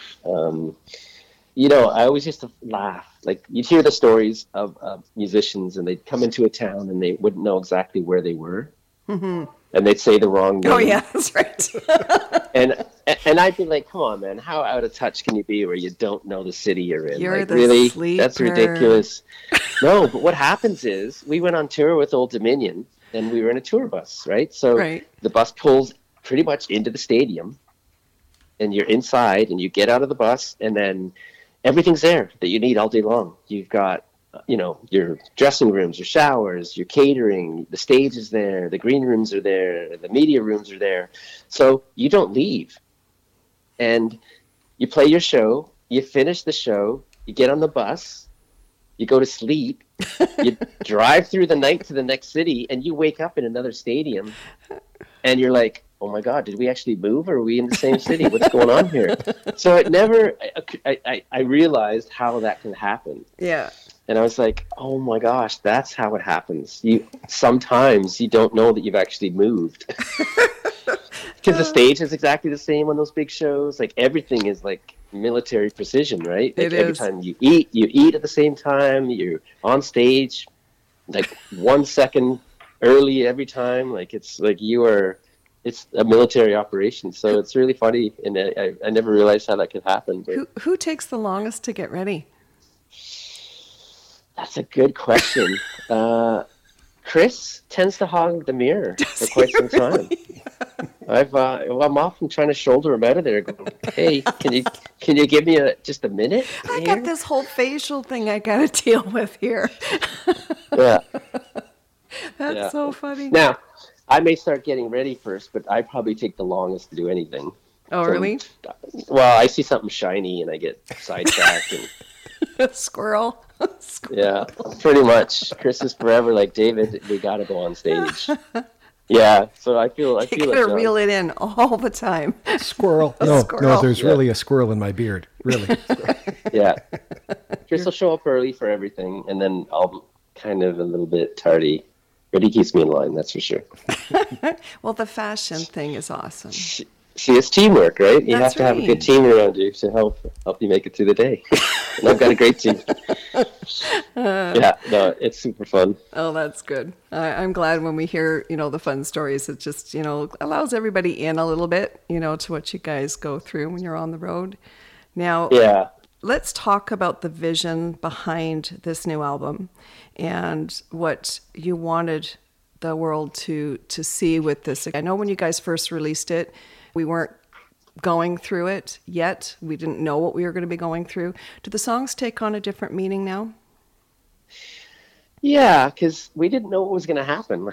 I always used to laugh. Like, you'd hear the stories of musicians, and they'd come into a town and they wouldn't know exactly where they were. Mm-hmm. And they'd say the wrong name. Oh, yeah, that's right. and I'd be like, come on, man, how out of touch can you be where you don't know the city you're in? You're like, the really? sleeper. That's ridiculous. No, but what happens is we went on tour with Old Dominion, and we were in a tour bus, right? So the bus pulls pretty much into the stadium, and you're inside, and you get out of the bus, and then everything's there that you need all day long. You've got, your dressing rooms, your showers, your catering, the stage is there, the green rooms are there, the media rooms are there. So you don't leave. and you play your show, you finish the show, you get on the bus, you go to sleep, you drive through the night to the next city, and you wake up in another stadium, and you're like, oh my God, did we actually move, or are we in the same city? What's going on here? So it never, I realized how that can happen. Yeah. And I was like, oh my gosh, that's how it happens. Sometimes you don't know that you've actually moved. Because the stage is exactly the same on those big shows. Like, everything is like military precision, right? Like, it every is. time you eat at the same time. You're on stage like 1 second early every time. Like, it's like it's a military operation. So it's really funny, and I never realized how that could happen. But Who takes the longest to get ready? that's a good question. Chris tends to hog the mirror for quite some time. I'm often trying to shoulder him out of there, going, "Hey, can you give me just a minute?" I here?" got this whole facial thing I got to deal with here. Yeah. That's Yeah. so funny. Now, I may start getting ready first, but I probably take the longest to do anything. Oh, really? Well, I see something shiny and I get sidetracked. And Squirrel. yeah, pretty much. Chris is forever like, David, we got to go on stage. Yeah, so I feel You like gotta John. reel it in all the time. Squirrel. A No, squirrel. there's really a squirrel in my beard. Really. Yeah. Chris will show up early for everything, and then I'll kind of a little bit tardy. But he keeps me in line, that's for sure. Well, the fashion thing is awesome. See, it's teamwork, right? You That's have to have a right. good team around you to help you make it through the day. And I've got a great team. Yeah, no, it's super fun. Oh, that's good. I'm glad when we hear, the fun stories. It just, allows everybody in a little bit, to what you guys go through when you're on the road. Now, Yeah. let's talk about the vision behind this new album and what you wanted the world to see with this. I know when you guys first released it, we weren't going through it yet. We didn't know what we were going to be going through. Do the songs take on a different meaning now? Yeah, because we didn't know what was going to happen.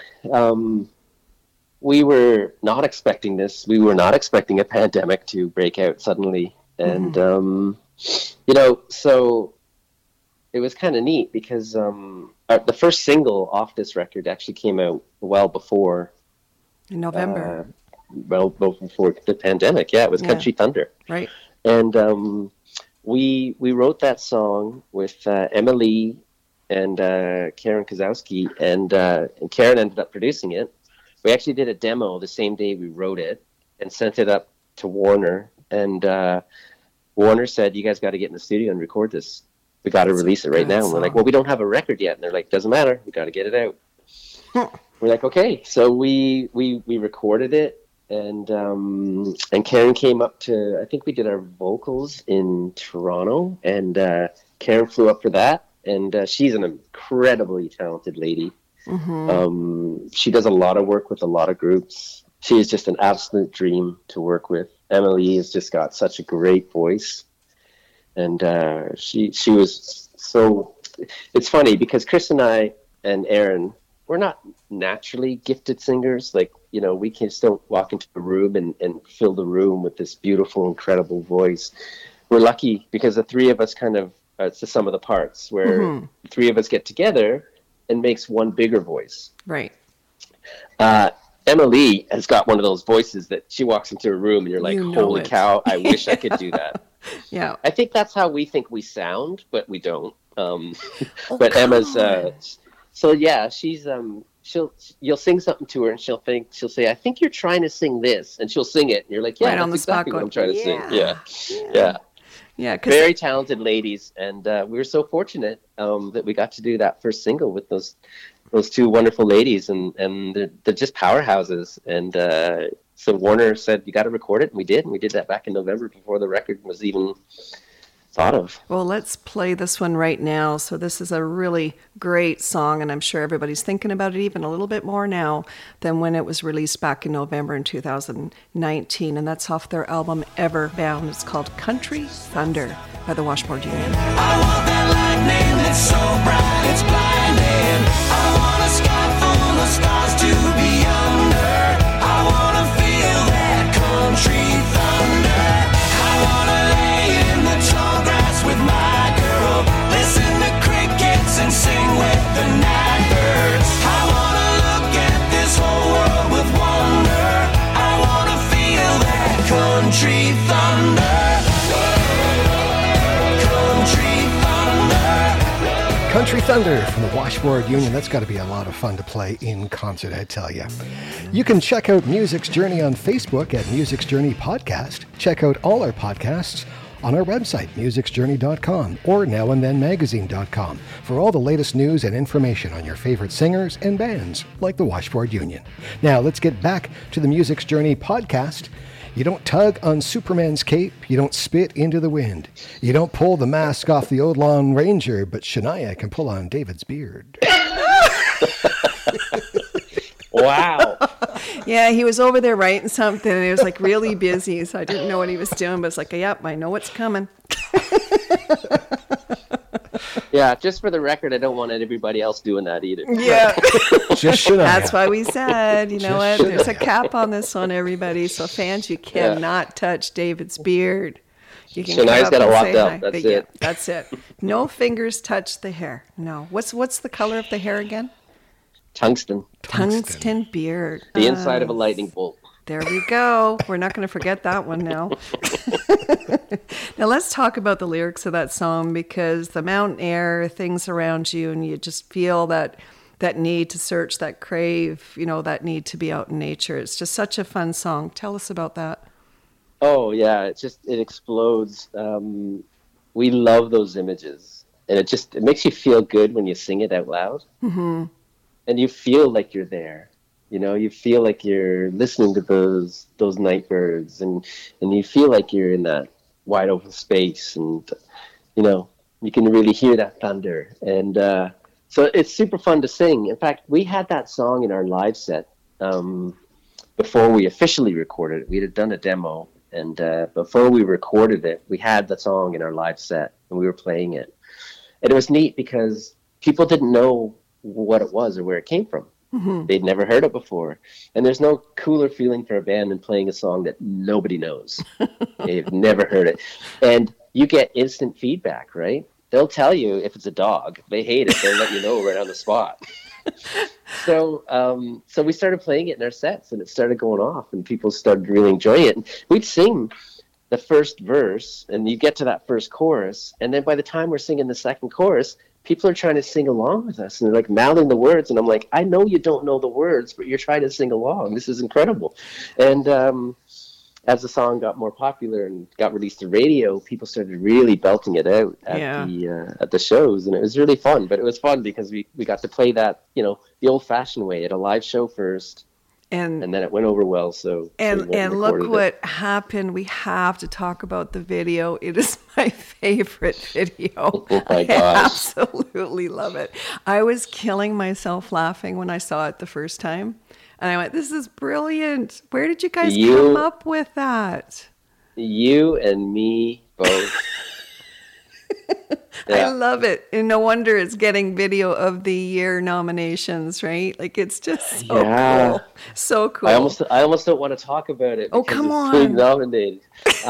We were not expecting this. We were not expecting a pandemic to break out suddenly. And, so it was kind of neat because the first single off this record actually came out well before. In November. Before the pandemic. Yeah, it was Country Thunder. Right. And we wrote that song with Emma Lee and Karen Kozowski, and Karen ended up producing it. We actually did a demo the same day we wrote it and sent it up to Warner, and Warner said, "You guys got to get in the studio and record this. We got to release it right now." And we're like, "Well, we don't have a record yet." And they're like, "Doesn't matter. We got to get it out." We're like, "Okay." So we recorded it. And Karen came up to, I think we did our vocals in Toronto, and Karen flew up for that. And she's an incredibly talented lady. Mm-hmm. She does a lot of work with a lot of groups. She is just an absolute dream to work with. Emily has just got such a great voice. And she was so, it's funny because Chris and I and Aaron, we're not naturally gifted singers. Like, we can still walk into a room and fill the room with this beautiful, incredible voice. We're lucky because the three of us kind of, it's the sum of the parts where the three of us get together and makes one bigger voice. Right. Emma Lee has got one of those voices that she walks into a room and you're like, holy cow, I wish I could do that. Yeah. I think that's how we think we sound, but we don't. But Emma's, so yeah, she's, you'll sing something to her and she'll say, "I think you're trying to sing this," and she'll sing it and you're like, "Yeah, right on that's the spot exactly what going, I'm trying to sing." Yeah. Yeah. Very talented ladies, and we were so fortunate that we got to do that first single with those two wonderful ladies, and they're just powerhouses. And so Warner said, "You got to record it," and we did. And we did that back in November before the record was even thought of. Well, let's play this one right now. So this is a really great song, and I'm sure everybody's thinking about it even a little bit more now than when it was released back in November in 2019, and that's off their album Everbound. It's called Country Thunder by the Washboard Union. I want that lightning that's so bright it's blinding. I want a sky full of stars to be under. I want to feel that country thunder. Country Thunder from the Washboard Union. That's got to be a lot of fun to play in concert, I tell you. You can check out Music's Journey on Facebook at Music's Journey Podcast. Check out all our podcasts on our website, musicsjourney.com or nowandthenmagazine.com for all the latest news and information on your favorite singers and bands like the Washboard Union. Now, let's get back to the Music's Journey podcast. You don't tug on Superman's cape, you don't spit into the wind, you don't pull the mask off the old Lone Ranger, but Shania can pull on David's beard. Wow. Yeah, he was over there writing something, and he was like really busy, so I didn't know what he was doing, but it's like, yep, I know what's coming. Yeah, just for the record, I don't want everybody else doing that either. Yeah. Just Shania. That's why we said, you know what, there's a cap on this one, everybody. So fans, you cannot touch David's beard. You can Shania's got it and locked say up. hi. That's Yeah, it. that's it. No fingers touch the hair. No. What's the color of the hair again? Tungsten. Tungsten beard. The inside of a lightning bolt. There we go. We're not going to forget that one now. Now let's talk about the lyrics of that song, because the mountain air, things around you, and you just feel that need to search, that crave, that need to be out in nature. It's just such a fun song. Tell us about that. Oh yeah, it explodes. We love those images, and it makes you feel good when you sing it out loud. Mm-hmm. And you feel like you're there. You feel like you're listening to those night birds, and you feel like you're in that wide open space, and you can really hear that thunder. And so it's super fun to sing. In fact, we had that song in our live set before we officially recorded it. We had done a demo, and before we recorded it, we had the song in our live set, and we were playing it. And it was neat because people didn't know what it was or where it came from. Mm-hmm. They'd never heard it before. And there's no cooler feeling for a band than playing a song that nobody knows. They've never heard it. And you get instant feedback, right? They'll tell you if it's a dog. If they hate it, they'll let you know right on the spot. So we started playing it in our sets, and it started going off, and people started really enjoying it. And we'd sing the first verse, and you get to that first chorus, and then by the time we're singing the second chorus, people are trying to sing along with us, and they're like mouthing the words, and I'm like, I know you don't know the words, but you're trying to sing along. This is incredible. And as the song got more popular and got released to radio, people started really belting it out at the shows, and it was really fun. But it was fun because we got to play that, the old-fashioned way at a live show first. And then it went over well. And look what happened. We have to talk about the video. It is my favorite video. Oh my gosh. I absolutely love it. I was killing myself laughing when I saw it the first time. And I went, this is brilliant. Where did you guys come up with that? You and me both. Yeah. I love it. And no wonder it's getting Video of the Year nominations, right? Like, it's just so cool. So cool. I almost don't want to talk about it. Oh, come on. It's nominated.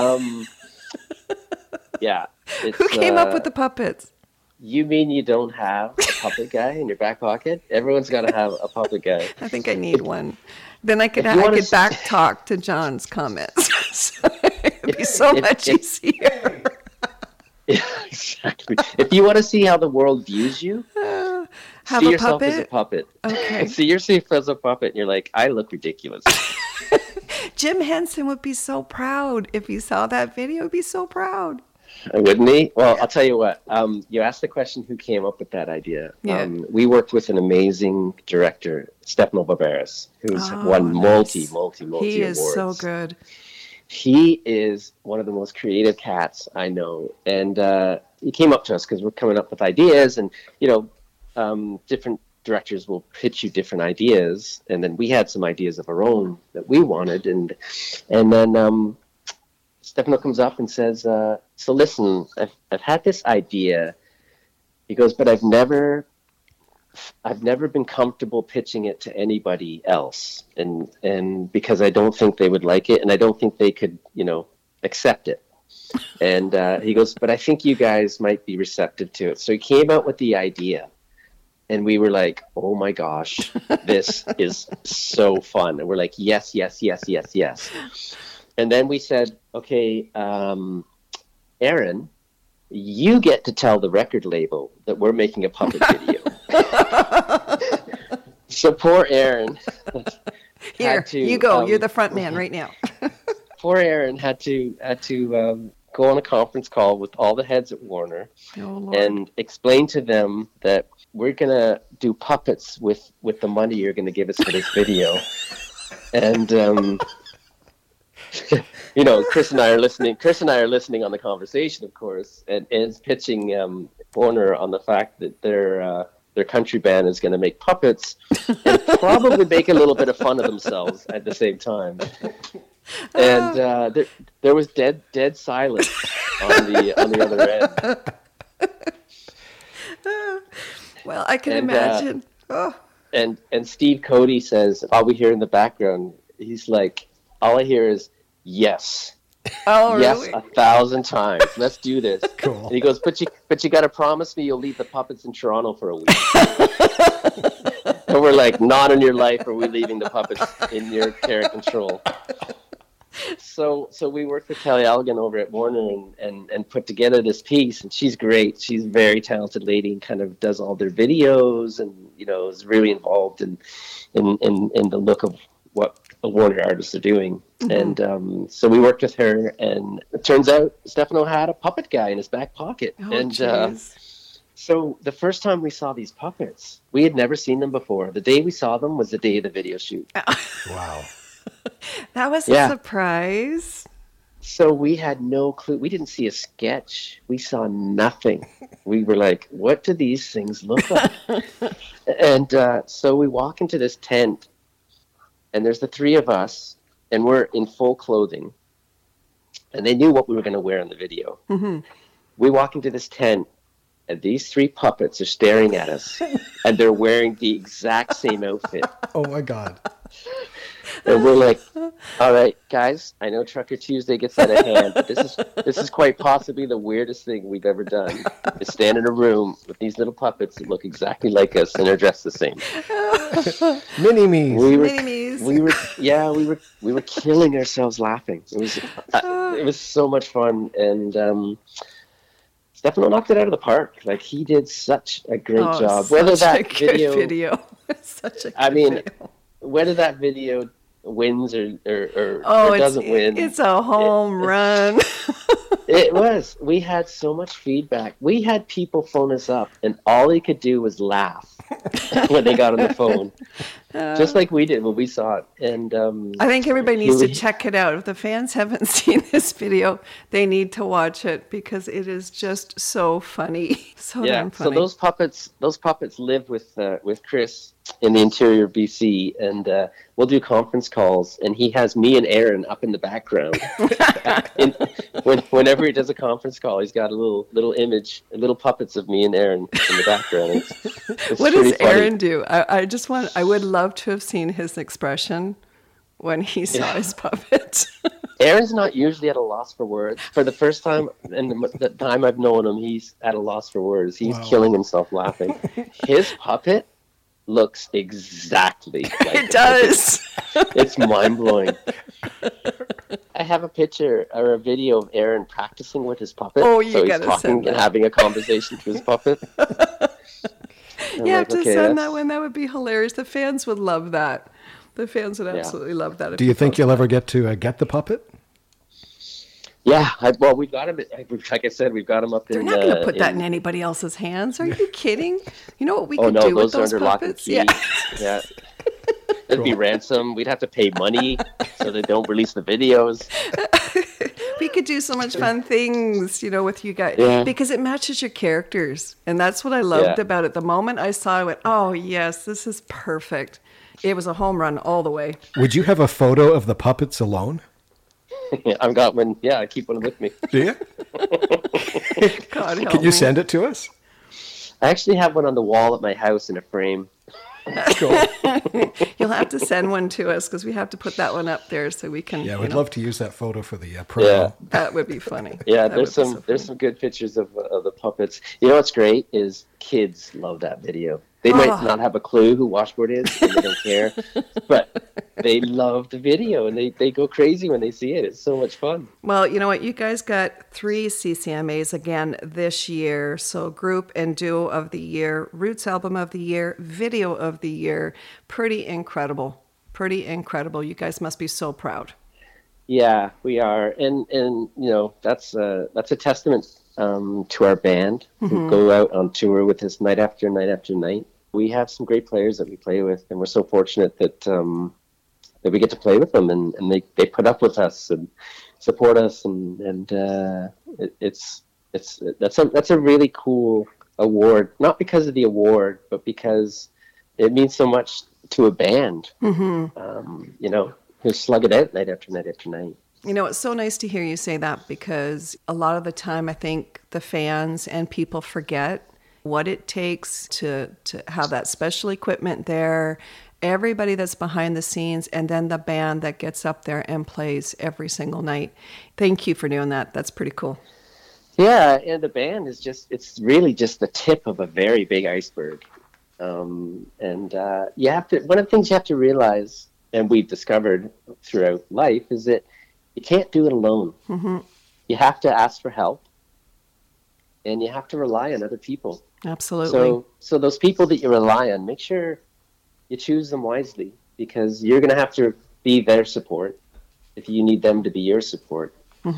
Yeah. Who came up with the puppets? You mean you don't have a puppet guy in your back pocket? Everyone's got to have a puppet guy. I think I need one. Then I could back talk to John's comments. So it'd be so much easier. Yeah, exactly. If you want to see how the world views you, see yourself as a puppet. Okay. See yourself as a puppet, and you're like, I look ridiculous. Jim Henson would be so proud if he saw that video. He'd be so proud. Wouldn't he? Well, I'll tell you what. You asked the question, who came up with that idea? Yeah. We worked with an amazing director, Stefano Barbaras, who's won multi awards. He is so good. He is one of the most creative cats I know. And he came up to us because we're coming up with ideas, and, different directors will pitch you different ideas. And then we had some ideas of our own that we wanted. And then Stefano comes up and says, so listen, I've had this idea. He goes, but I've never been comfortable pitching it to anybody else, and because I don't think they would like it, and I don't think they could, accept it. And he goes, but I think you guys might be receptive to it. So he came out with the idea, and we were like, oh my gosh, this is so fun. And we're like, yes. And then we said, okay, Aaron, you get to tell the record label that we're making a puppet video. So poor Aaron. Here, you go. You're the front man right now. Poor Aaron had to go on a conference call with all the heads at Warner and explain to them that we're going to do puppets with the money you're going to give us for this video. And, you know, Chris and I are listening on the conversation, of course, and is pitching Warner on the fact that their country band is going to make puppets and probably make a little bit of fun of themselves at the same time. And there was dead silence on the other end. Well, I can imagine. And Steve Cody says, all we hear in the background, he's like, all I hear is yes. Oh, yes, really? 1,000 times. Let's do this. Cool. And he goes, but you got to promise me you'll leave the puppets in Toronto for a week. And we're like, not in your life are we leaving the puppets in your care and control. So we worked with Kelly Algan over at Warner and put together this piece, and she's great. She's a very talented lady and kind of does all their videos and, you know, is really involved in the look of what the Warner artists are doing. Mm-hmm. And so we worked with her, and it turns out Stefano had a puppet guy in his back pocket. So the first time we saw these puppets, we had never seen them before. The day we saw them was the day of the video shoot. Wow. That was a surprise. So we had no clue. We didn't see a sketch. We saw nothing. We were like, what do these things look like? And so we walk into this tent, and there's the three of us, and we're in full clothing. And they knew what we were going to wear in the video. Mm-hmm. We walk into this tent, and these three puppets are staring at us, and they're wearing the exact same outfit. Oh, my God. And we're like, all right, guys, I know Trucker Tuesday gets out of hand, but this is quite possibly the weirdest thing we've ever done, is stand in a room with these little puppets that look exactly like us and are dressed the same. Mini-me's. We were killing ourselves laughing. It was so much fun, and Stefano knocked it out of the park. Like, he did such a great job. Whether that video, such a good video. Whether that video wins or doesn't win. It's a home run. It was. We had so much feedback. We had people phone us up, and all they could do was laugh when they got on the phone. Just like we did when we saw it. And I think everybody needs to check it out. If the fans haven't seen this video, they need to watch it because it is just so funny. So damn funny. So those puppets live with Chris in the interior of BC, and we'll do conference calls, and he has me and Aaron up in the background. Whenever he does a conference call, he's got a little image, little puppets of me and Aaron in the background. It's what does funny. Aaron do? I would love to have seen his expression when he saw his puppet. Aaron's not usually at a loss for words. For the first time, and the time I've known him, he's at a loss for words. He's killing himself laughing. His puppet looks exactly like it does. It's mind-blowing. I have a picture or a video of Aaron practicing with his puppet. Oh, you so gotta he's talking and having a conversation to his puppet. You have to send that one. That would be hilarious. The fans would love that. The fans would absolutely love that. Do you think you'll ever get to get the puppet? Yeah, we've got him. Like I said, we've got him up They're in. They're not going to put that in anybody else's hands. Are you kidding? You know what we could no, do with those are under puppets? lock and key. Yeah. There'd be ransom. We'd have to pay money so they don't release the videos. We could do so much fun things, with you guys, because it matches your characters, and that's what I loved about it. The moment I saw it, I went, "Oh yes, this is perfect." It was a home run all the way. Would you have a photo of the puppets alone? I've got one. Yeah, I keep one with me. Do you? God help Can you me. send it to us? I actually have one on the wall at my house in a frame. Cool. You'll have to send one to us because we have to put that one up there so we can. Yeah, we'd love to use that photo for the promo. Yeah. That would be funny. Yeah, there's some good pictures of the puppets. You know what's great is kids love that video. They might not have a clue who Washboard is, and they don't care, but they love the video, and they go crazy when they see it. It's so much fun. Well, you know what? You guys got 3 CCMAs again this year. So Group and Duo of the Year, Roots Album of the Year, Video of the Year. Pretty incredible. Pretty incredible. You guys must be so proud. Yeah, we are, and you know, that's a testament to our band who go out on tour with us night after night after night. We have some great players that we play with, and we're so fortunate that that we get to play with them, and they put up with us and support us, and that's a really cool award. Not because of the award, but because it means so much to a band. You know, who slug it out night after night after night. You know, it's so nice to hear you say that, because a lot of the time I think the fans and people forget what it takes to have that special equipment there, everybody that's behind the scenes, and then the band that gets up there and plays every single night. Thank you for doing that. That's pretty cool. Yeah, and the band is it's really just the tip of a very big iceberg. You have to, one of the things you have to realize, and we've discovered throughout life, is that you can't do it alone. You have to ask for help, and you have to rely on other people. Absolutely. So those people that you rely on, make sure you choose them wisely, because you're going to have to be their support if you need them to be your support.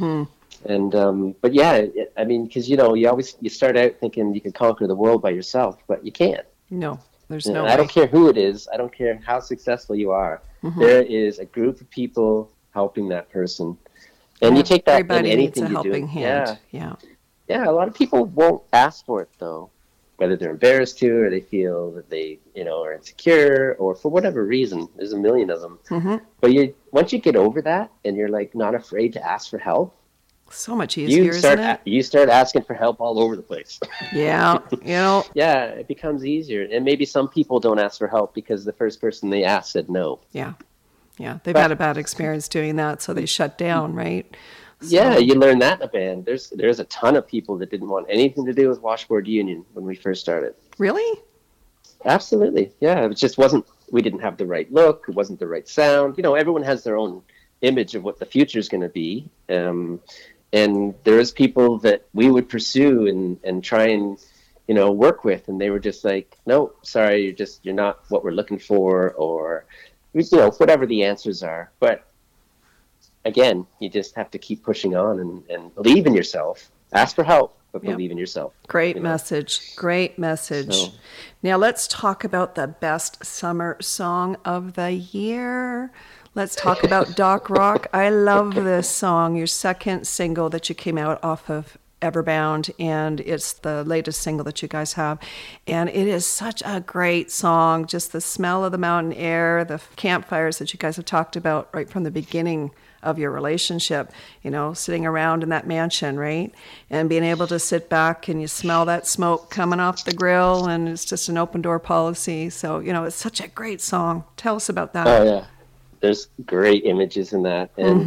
And but yeah, I mean, because you know, you start out thinking you can conquer the world by yourself, but you can't. No, there's You know, no way. I don't care who it is. I don't care how successful you are. There is a group of people helping that person, and you take that Everybody in needs anything a you helping do. hand. Yeah. A lot of people won't ask for it though, whether they're embarrassed to, or they feel that they, you know, are insecure, or for whatever reason. There's a million of them. But once you get over that, and you're like not afraid to ask for help, So much easier, you start asking for help all over the place. Yeah, you know. Yeah, it becomes easier. And maybe some people don't ask for help because the first person they asked said no. Yeah. They've had a bad experience doing that, so they shut down, right? So, Yeah, you learn that in a band. There's a ton of people that didn't want anything to do with Washboard Union when we first started. Really? Absolutely. Yeah, it just wasn't, we didn't have the right look. It wasn't the right sound. You know, everyone has their own image of what the future is going to be. And there is people that we would pursue and try and, you know, work with. And they were just like, no, sorry, you're not what we're looking for, or, you know, whatever the answers are. But again, you just have to keep pushing on and believe in yourself. Ask for help, but believe in yourself. Great message. Great message. So, now let's talk about the best summer song of the year. Let's talk about Doc Rock. I love this song, your second single that you came out off of Everbound, and it's the latest single that you guys have. And it is such a great song, just the smell of the mountain air, the campfires that you guys have talked about right from the beginning of your relationship, you know, sitting around in that mansion, right? And being able to sit back and you smell that smoke coming off the grill, and it's just an open door policy. So, you know, it's such a great song. Tell us about that. Oh, yeah. There's great images in that. And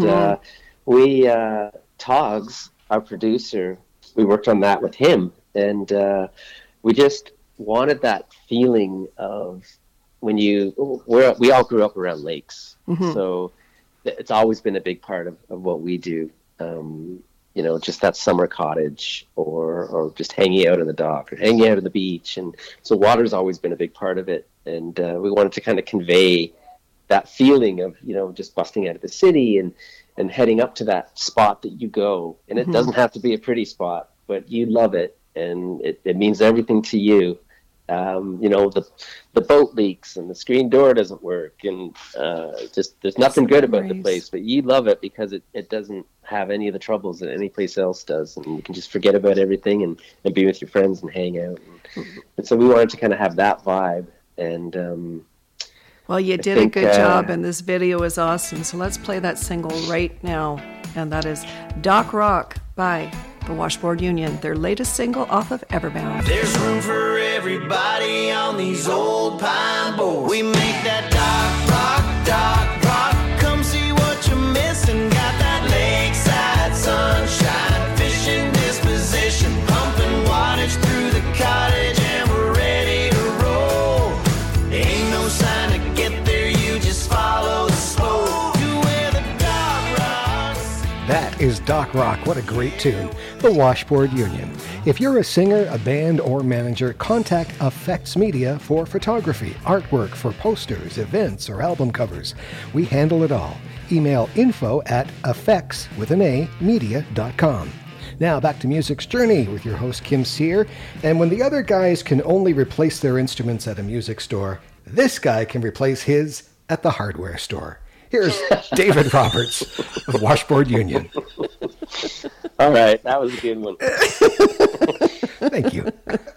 Togs, our producer, we worked on that with him. And we just wanted that feeling of when we all grew up around lakes. So it's always been a big part of what we do. You know, just that summer cottage or just hanging out on the dock or hanging out on the beach. And so water's always been a big part of it. And we wanted to kind of convey that feeling of, you know, just busting out of the city and heading up to that spot that you go. And it doesn't have to be a pretty spot, but you love it. And it means everything to you. You know, the boat leaks and the screen door doesn't work. And just there's nothing good about the place, but you love it because it doesn't have any of the troubles that any place else does. And you can just forget about everything and be with your friends and hang out. And so we wanted to kind of have that vibe. And well, you did a good job, and this video is awesome. So let's play that single right now, and that is Doc Rock by the Washboard Union, their latest single off of Everbound. There's room for everybody on these old pine boards. We make that dock rock. Come see what you're missing. Got that lakeside sunshine, fishing disposition, pumping wattage through the cottage, and we're ready to roll. is Doc Rock. What a great tune. The Washboard Union. If you're a singer, a band, or manager, contact Effects Media for photography, artwork for posters, events, or album covers. We handle it all. Email info@effects.media.com. Now back to Music's Journey with your host Kim Sear. And when the other guys can only replace their instruments at a music store, this guy can replace his at the hardware store. Here's David Roberts of Washboard Union. All right, that was a good one. Thank you.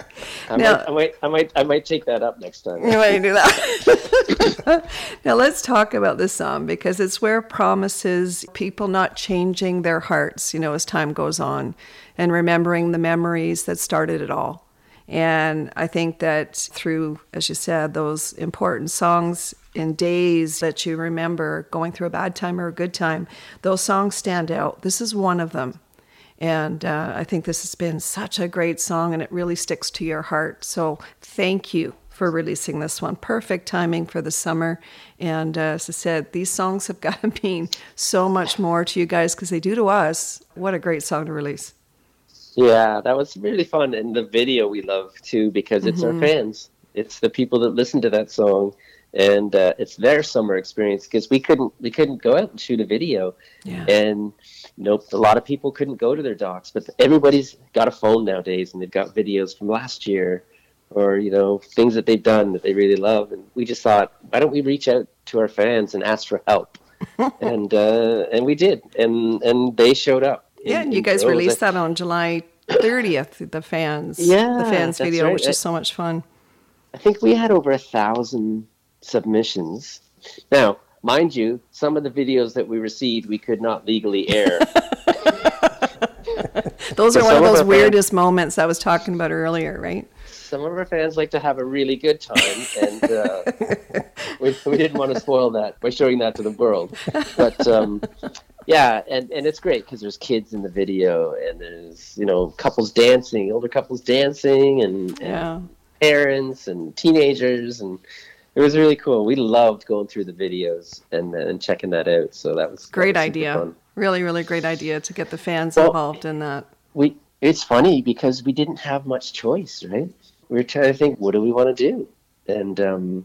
I might take that up next time. You might do that. Now let's talk about this song because it's where promises, people not changing their hearts, as time goes on, and remembering the memories that started it all. And I think that through, as you said, those important songs in days that you remember going through a bad time or a good time, those songs stand out. This is one of them. And I think this has been such a great song and it really sticks to your heart. So thank you for releasing this one. Perfect timing for the summer. And as I said, these songs have got to mean so much more to you guys because they do to us. What a great song to release. Yeah, that was really fun. And the video we love too, because it's our fans. It's the people that listen to that song. And it's their summer experience because we couldn't go out and shoot a video. Yeah. And a lot of people couldn't go to their docs, but everybody's got a phone nowadays and they've got videos from last year or, things that they've done that they really love. And we just thought, why don't we reach out to our fans and ask for help? and we did. And they showed up. Yeah, and you guys released that on July 30th, the fans video, right. which is so much fun. I think we had over 1,000 submissions. Now, mind you, some of the videos that we received, we could not legally air. Those are one of those weirdest moments I was talking about earlier, right? Some of our fans like to have a really good time, and we didn't want to spoil that by showing that to the world. But yeah, and it's great because there's kids in the video, and there's couples dancing, older couples dancing, and parents and teenagers, and it was really cool. We loved going through the videos and checking that out. So that was great super idea. Fun. Really, really great idea to get the fans involved in that. It's funny because we didn't have much choice, right? We were trying to think, what do we want to do? And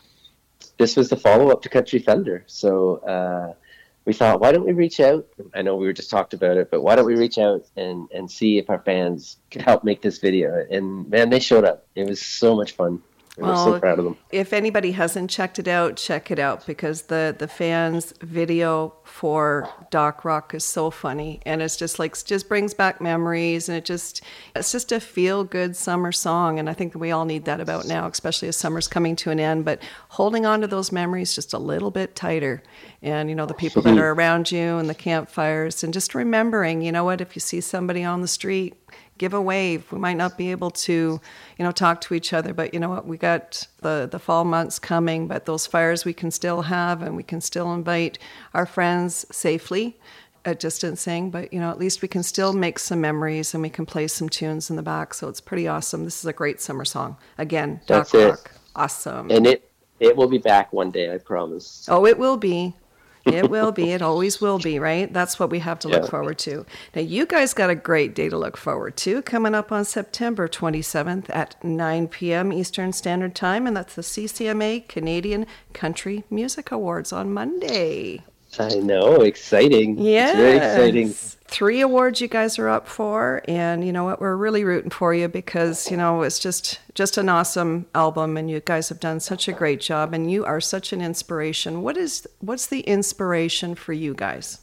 this was the follow-up to Country Thunder. So we thought, why don't we reach out? I know we were just talked about it, but why don't we reach out and see if our fans could help make this video? And man, they showed up. It was so much fun. We're so proud of them. If anybody hasn't checked it out, check it out because the fans video for Doc Rock is so funny and it's just brings back memories and it's just a feel good summer song and I think we all need that about now, especially as summer's coming to an end, but holding on to those memories just a little bit tighter and the people that are around you and the campfires and just remembering, if you see somebody on the street, give a wave. We might not be able to, talk to each other, but you know what? We got the fall months coming, but those fires we can still have and we can still invite our friends safely at distancing, but at least we can still make some memories and we can play some tunes in the back. So it's pretty awesome. This is a great summer song. Again, Doc Rock. Awesome. And it will be back one day, I promise. Oh, it will be. It will be. It always will be, right? That's what we have to look forward to. Now, you guys got a great day to look forward to coming up on September 27th at 9 p.m. Eastern Standard Time, and that's the CCMA Canadian Country Music Awards on Monday. I know. Exciting. Yeah. It's very exciting. 3 awards you guys are up for, and you know what? We're really rooting for you because, it's just an awesome album, and you guys have done such a great job, and you are such an inspiration. What's the inspiration for you guys?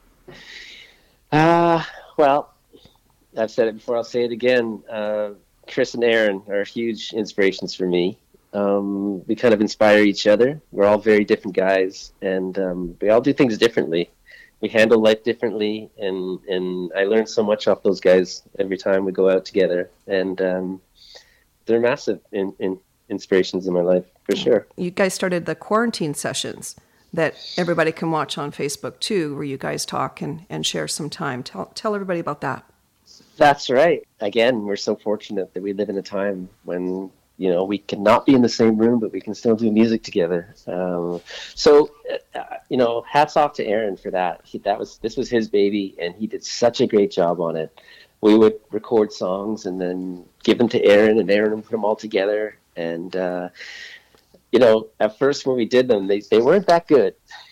Well, I've said it before, I'll say it again. Chris and Aaron are huge inspirations for me. We kind of inspire each other. We're all very different guys, and we all do things differently. We handle life differently, and I learn so much off those guys every time we go out together. And they're massive inspirations in my life, for sure. You guys started the quarantine sessions that everybody can watch on Facebook too, where you guys talk and share some time. Tell everybody about that. That's right. Again, we're so fortunate that we live in a time when we cannot be in the same room, but we can still do music together. Hats off to Aaron for that. This was his baby, and he did such a great job on it. We would record songs and then give them to Aaron, and Aaron would put them all together. And at first when we did them, they weren't that good.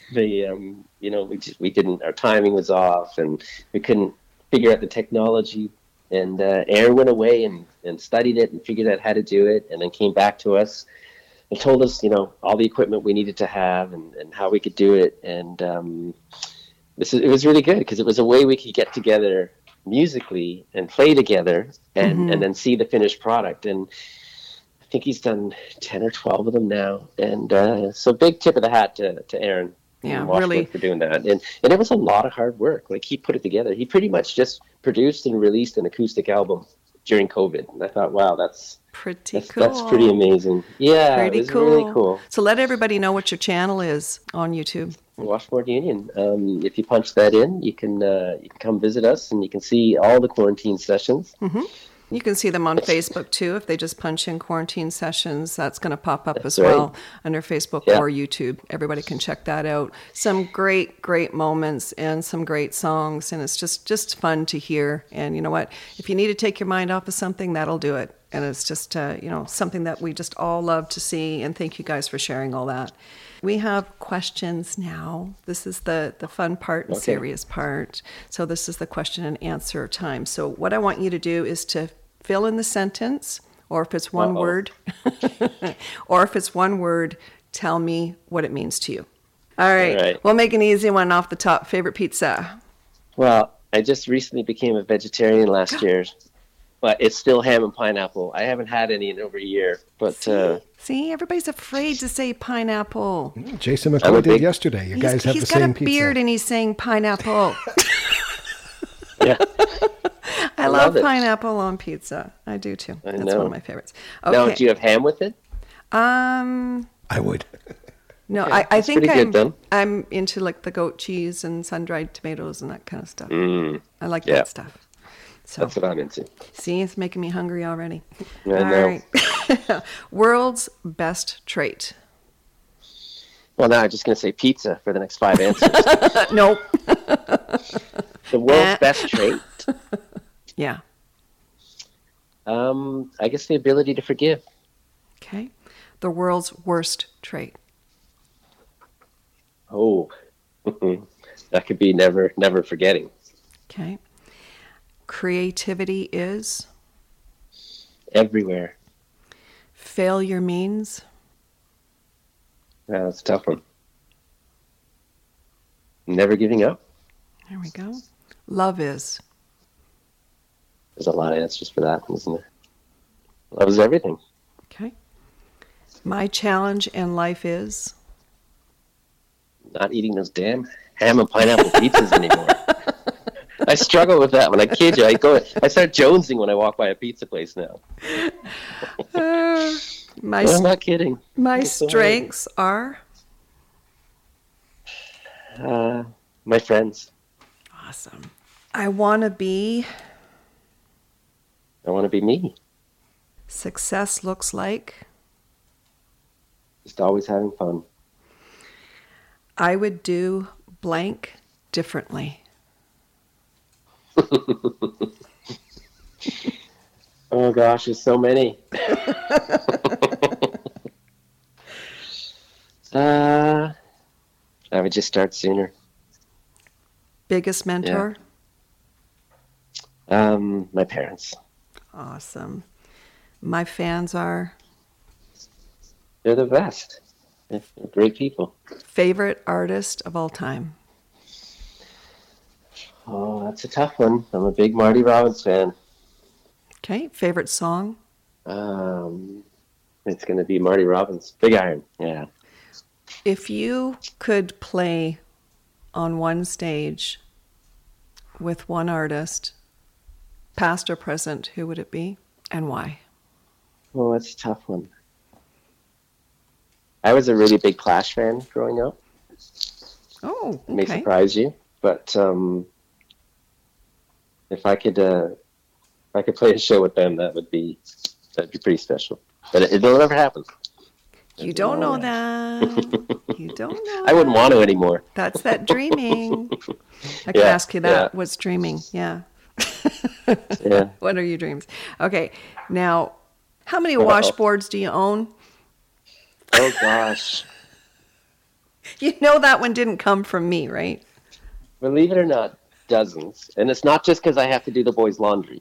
We didn't. Our timing was off, and we couldn't figure out the technology. And Aaron went away and studied it and figured out how to do it, and then came back to us and told us, all the equipment we needed to have and how we could do it. And it was really good because it was a way we could get together musically and play together and then see the finished product. And I think he's done 10 or 12 of them now. And so big tip of the hat to Aaron. Yeah, really, for doing that. And it was a lot of hard work. Like, he put it together. He pretty much just produced and released an acoustic album during COVID. And I thought, wow, that's pretty amazing. Yeah, pretty it was really cool. So let everybody know what your channel is on YouTube. Washboard Union. If you punch that in, you can come visit us, and you can see all the quarantine sessions. Mm-hmm. You can see them on Facebook too. If they just punch in quarantine sessions, that's going to pop up as well under Facebook or YouTube. Everybody can check that out. Some great moments and some great songs, and it's just fun to hear. And you know what? If you need to take your mind off of something, that'll do it. And it's just something that we just all love to see. And thank you guys for sharing all that. We have questions now. This is the fun part and serious part. So this is the question and answer time. So what I want you to do is to fill in the sentence, or if it's one word, tell me what it means to you. All right. We'll make an easy one off the top. Favorite pizza? Well, I just recently became a vegetarian last year. But it's still ham and pineapple. I haven't had any in over a year. But see, everybody's afraid to say pineapple. Jason McCoy did yesterday. You guys have the same pizza. He's got a beard and he's saying pineapple. Yeah. I love pineapple on pizza. I do too. That's one of my favorites. Okay. Now, do you have ham with it? I would. No, yeah, I think I'm into like the goat cheese and sun-dried tomatoes and that kind of stuff. I like that stuff. So, that's what I'm into. See, it's making me hungry already. I know. Right. World's best trait. Well, now I'm just going to say pizza for the next 5 answers. Nope. The world's best trait? Yeah. I guess the ability to forgive. Okay. The world's worst trait. Oh, that could be never forgetting. Okay. Creativity is? Everywhere. Failure means? Yeah, that's a tough one. Never giving up. There we go. Love is? There's a lot of answers for that, isn't there? Love is everything. Okay. My challenge in life is? Not eating those damn ham and pineapple pizzas anymore. I struggle with that one. I kid you. I start jonesing when I walk by a pizza place now. I'm not kidding. My strengths are? My friends. Awesome. I want to be me. Success looks like? Just always having fun. I would do blank differently. Oh gosh, there's so many. I would just start sooner. Biggest mentor? Yeah. My parents. Awesome. My fans are? They're the best. They're great people. Favorite artist of all time? Oh, that's a tough one. I'm a big Marty Robbins fan. Okay. Favorite song? It's going to be Marty Robbins. Big Iron. Yeah. If you could play on one stage with one artist, past or present, who would it be and why? Oh, that's a tough one. I was a really big Clash fan growing up. Oh, okay. It may surprise you, but if I could play a show with them, that'd be pretty special. but it'll never happen. You don't know that. You don't know I wouldn't want to anymore. That's that dreaming. I can Yeah, ask you that. yeah. What's dreaming? Yeah. Yeah. What are your dreams? Okay. Now, how many Uh-oh. washboards do you own? Oh gosh. You know that one didn't come from me, right? Believe it or not, dozens. And it's not just because I have to do the boys' laundry.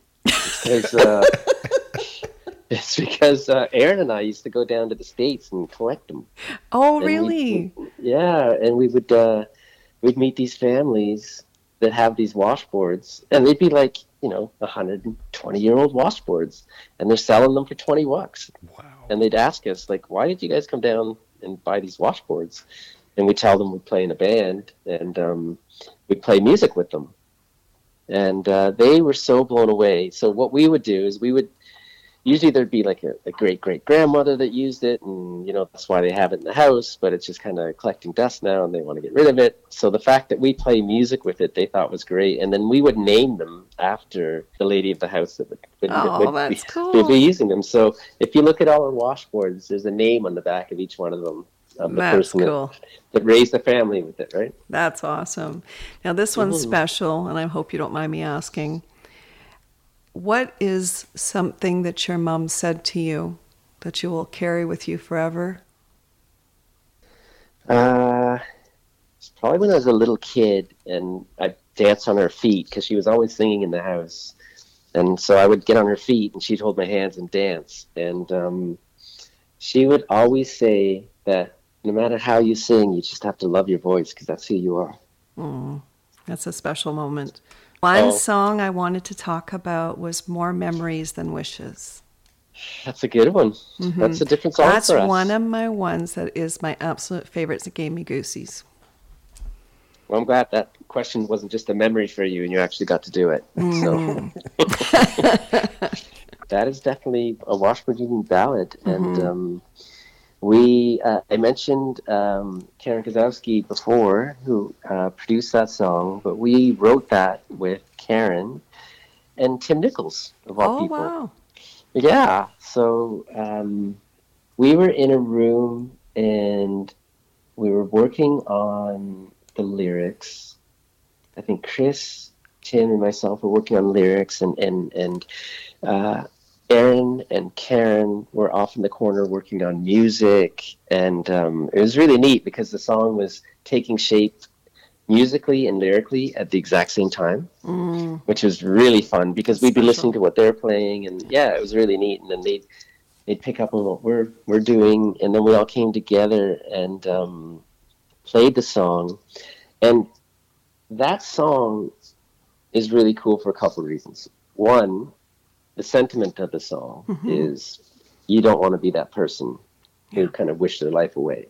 It's because Aaron and I used to go down to the States and collect them. Oh, And really? Yeah, and we'd meet these families that have these washboards, and they'd be like, 120-year-old washboards, and they're selling them for $20. Wow. And they'd ask us, like, why did you guys come down and buy these washboards? And we tell them we play in a band, and we play music with them. And they were so blown away. So what we would do is usually there'd be like a great-great-grandmother that used it, and, that's why they have it in the house, but it's just kind of collecting dust now, and they want to get rid of it. So the fact that we play music with it, they thought was great. And then we would name them after the lady of the house that would That's be, cool. be using them. So if you look at all our washboards, there's a name on the back of each one of them. Of the That's person cool. that raised the family with it, right? That's awesome. Now, this one's special, and I hope you don't mind me asking. What is something that your mom said to you that you will carry with you forever? It's probably when I was a little kid, and I'd dance on her feet because she was always singing in the house. And so I would get on her feet, and she'd hold my hands and dance. And she would always say that no matter how you sing, you just have to love your voice because that's who you are. That's a special moment. One song I wanted to talk about was More Memories Than Wishes. That's a good one. That's a different song That's for us. one of my ones that is my absolute favorites. It gave me goosies. Well, I'm glad that question wasn't just a memory for you and you actually got to do it. So that is definitely a Washboard Union ballad. And I mentioned Karen Kozowski before, who produced that song, but we wrote that with Karen and Tim Nichols, of all people. Wow. Yeah, so we were in a room and we were working on the lyrics. I think Chris, Tim, and myself were working on lyrics, and Aaron and Karen were off in the corner working on music, and it was really neat because the song was taking shape musically and lyrically at the exact same time, which was really fun because we'd be listening to what they're playing, and yeah, it was really neat. And then they'd pick up on what we're doing, and then we all came together and played the song. And that song is really cool for a couple of reasons. One, the sentiment of the song is you don't want to be that person who kind of wished their life away.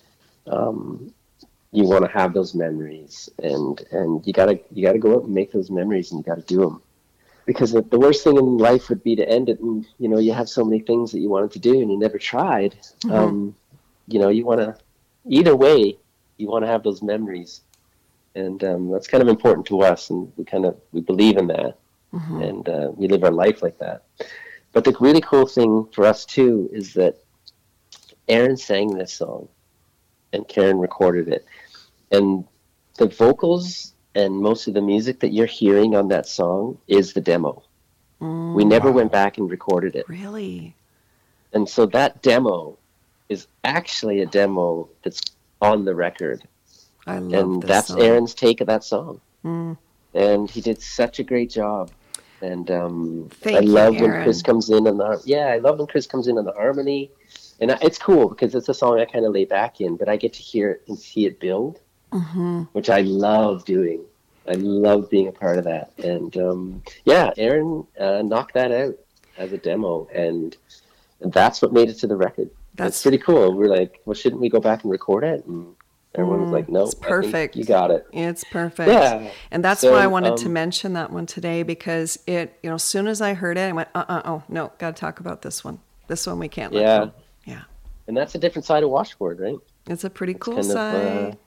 You want to have those memories, and you gotta go out and make those memories, and you gotta do them. Because the worst thing in life would be to end it, and you have so many things that you wanted to do and you never tried. You want to, either way, you want to have those memories, and that's kind of important to us, and we believe in that, and we live our life like that. But the really cool thing for us too is that Aaron sang this song, and Karen recorded it, and the vocals and most of the music that you're hearing on that song is the demo. We never went back and recorded it. Really? And so that demo is actually a demo that's on the record. I love And this that's song. Aaron's take of that song. And he did such a great job. And Thank I you, love when Aaron. Chris comes in on I love when Chris comes in on the harmony. And it's cool because it's a song I kind of lay back in, but I get to hear it and see it build, which I love doing. I love being a part of that. And Aaron knocked that out as a demo, and that's what made it to the record. That's pretty cool. We're like, well, shouldn't we go back and record it? And everyone was like, no, It's perfect. you got it. It's perfect. Yeah. And that's So, why I wanted to mention that one today, because it, as soon as I heard it, I went, oh, no, got to talk about this one. This one we can't let go. Yeah. And that's a different side of Washboard, right? It's a pretty cool kind of, side.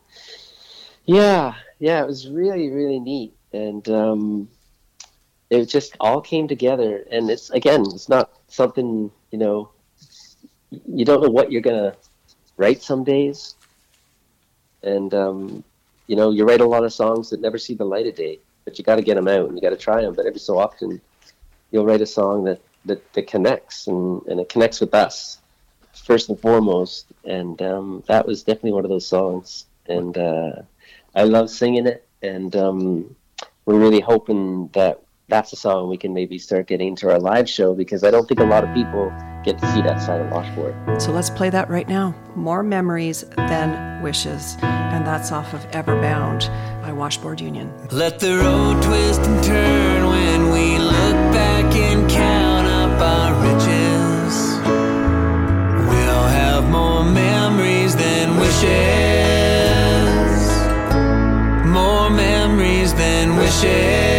it was really, really neat. And it just all came together. And it's not something, you don't know what you're gonna write some days, and you write a lot of songs that never see the light of day, but you got to get them out and you got to try them. But every so often, you'll write a song that connects, and it connects with us first and foremost. And that was definitely one of those songs, and I love singing it. And we're really hoping that that's a song we can maybe start getting into our live show, because I don't think a lot of people get to see that side of Washboard. So let's play that right now. More Memories Than Wishes. And that's off of Everbound by Washboard Union. Let the road twist and turn when we look back and count up our riches. We'll have more memories than wishes. More memories than wishes.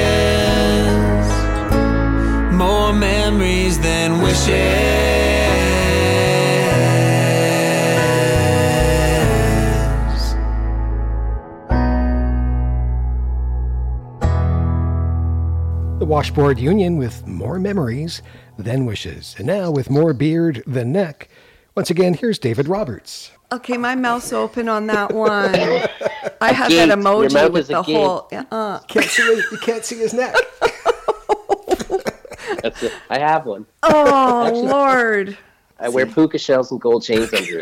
More memories than wishes. The Washboard Union with More Memories Than Wishes. And now with More Beard Than Neck, once again, here's David Roberts. Okay, my mouth's open on that one. I have that emoji with the whole... You can't see his neck. That's it. I have one. Oh, Actually, Lord. I wear puka shells and gold chains under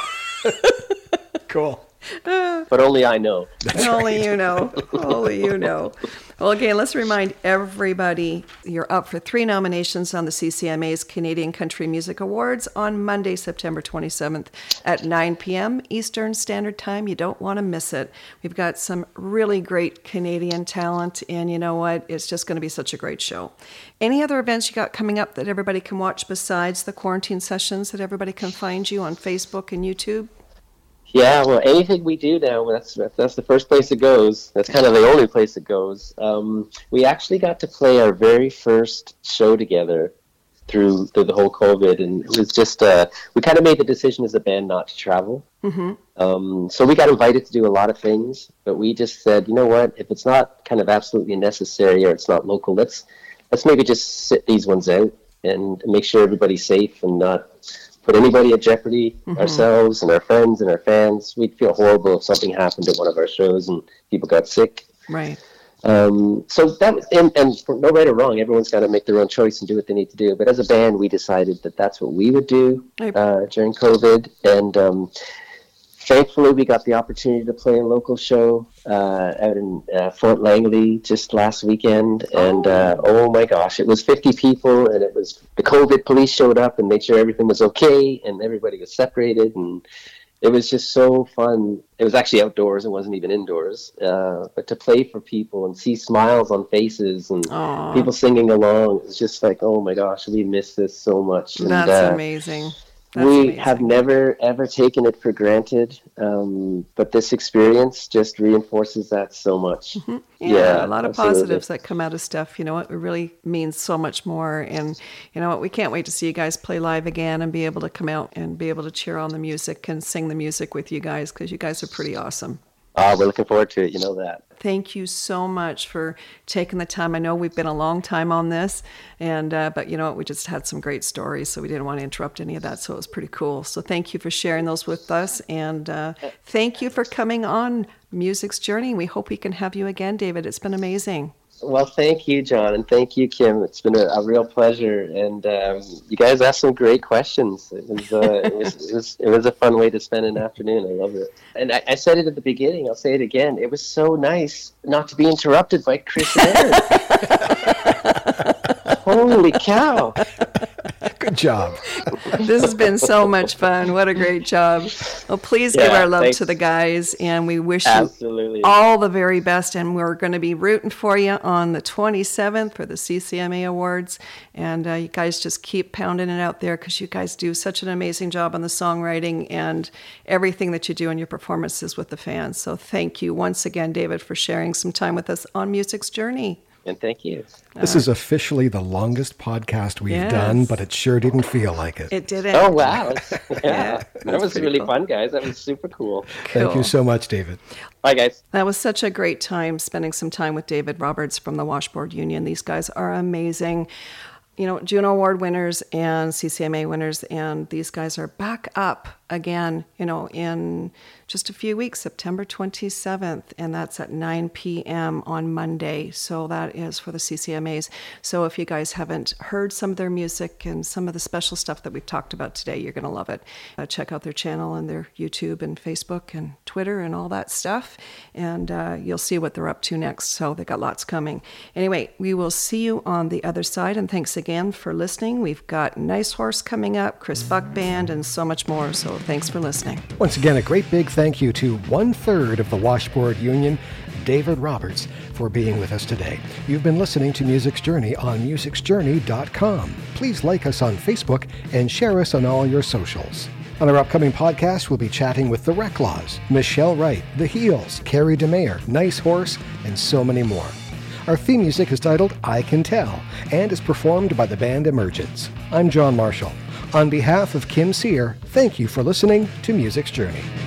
it. Cool. But only I know. Only you know. Only you know. Well, again, let's remind everybody you're up for 3 nominations on the CCMA's Canadian Country Music Awards on Monday, September 27th at 9 p.m. Eastern Standard Time. You don't want to miss it. We've got some really great Canadian talent, and you know what? It's just going to be such a great show. Any other events you got coming up that everybody can watch besides the quarantine sessions that everybody can find you on Facebook and YouTube? Yeah, well, anything we do now, that's the first place it goes. That's kind of the only place it goes. We actually got to play our very first show together through the whole COVID, and it was just we kind of made the decision as a band not to travel. Mm-hmm. So we got invited to do a lot of things, but we just said, you know what? If it's not kind of absolutely necessary or it's not local, let's maybe just sit these ones out and make sure everybody's safe and not put anybody at jeopardy, ourselves and our friends and our fans. We'd feel horrible if something happened at one of our shows and people got sick. Right. So that was, and for no right or wrong, everyone's got to make their own choice and do what they need to do. But as a band, we decided that that's what we would do during COVID. And thankfully, we got the opportunity to play a local show out in Fort Langley just last weekend. And oh my gosh, it was 50 people, and it was the COVID police showed up and made sure everything was okay, and everybody was separated, and it was just so fun. It was actually outdoors; it wasn't even indoors. But to play for people and see smiles on faces and people singing along, it's just like, oh my gosh, we miss this so much. And, that's amazing. We have never, ever taken it for granted, but this experience just reinforces that so much. Mm-hmm. Yeah, a lot of absolutely. positives that come out of stuff. You know what? It really means so much more. And you know what? We can't wait to see you guys play live again and be able to come out and be able to cheer on the music and sing the music with you guys, because you guys are pretty awesome. We're looking forward to it. You know that. Thank you so much for taking the time. I know we've been a long time on this, and but you know what? We just had some great stories, so we didn't want to interrupt any of that, so it was pretty cool. So thank you for sharing those with us, and thank you for coming on Music's Journey. We hope we can have you again, David. It's been amazing. Well, thank you, John, and thank you, Kim. It's been a real pleasure, and you guys asked some great questions. It was a fun way to spend an afternoon. I love it. And I said it at the beginning. I'll say it again. It was so nice not to be interrupted by Chris and Aaron. Holy cow! Good job. This has been so much fun. What a great job. Well, please give our love to the guys, and we wish you all the very best. And we're going to be rooting for you on the 27th for the CCMA Awards. And you guys just keep pounding it out there, because you guys do such an amazing job on the songwriting and everything that you do in your performances with the fans. So thank you once again, David, for sharing some time with us on Music's Journey. And thank you. This is officially the longest podcast we've done, but it sure didn't feel like it. It didn't. Oh, wow. Yeah. That was really fun, guys. That was super cool. Thank you so much, David. Bye, guys. That was such a great time spending some time with David Roberts from the Washboard Union. These guys are amazing. Juno Award winners and CCMA winners, and these guys are back up again, in just a few weeks, September 27th, and that's at 9 p.m. on Monday. So that is for the CCMAs. So if you guys haven't heard some of their music and some of the special stuff that we've talked about today, you're going to love it. Check out their channel and their YouTube and Facebook and Twitter and all that stuff, and you'll see what they're up to next. So they got lots coming. Anyway, we will see you on the other side, and thanks again for listening. We've got Nice Horse coming up, Chris Buck Band, and so much more. So thanks for listening. Once again, a great big thank you to 1/3 of the Washboard Union, David Roberts, for being with us today. You've been listening to Music's Journey on musicsjourney.com. Please like us on Facebook and share us on all your socials. On our upcoming podcast, we'll be chatting with the Reclaws, Michelle Wright, The Heels, Carrie DeMayer, Nice Horse, and so many more. Our theme music is titled I Can Tell and is performed by the band Emergence. I'm John Marshall. On behalf of Kim Sear, thank you for listening to Music's Journey.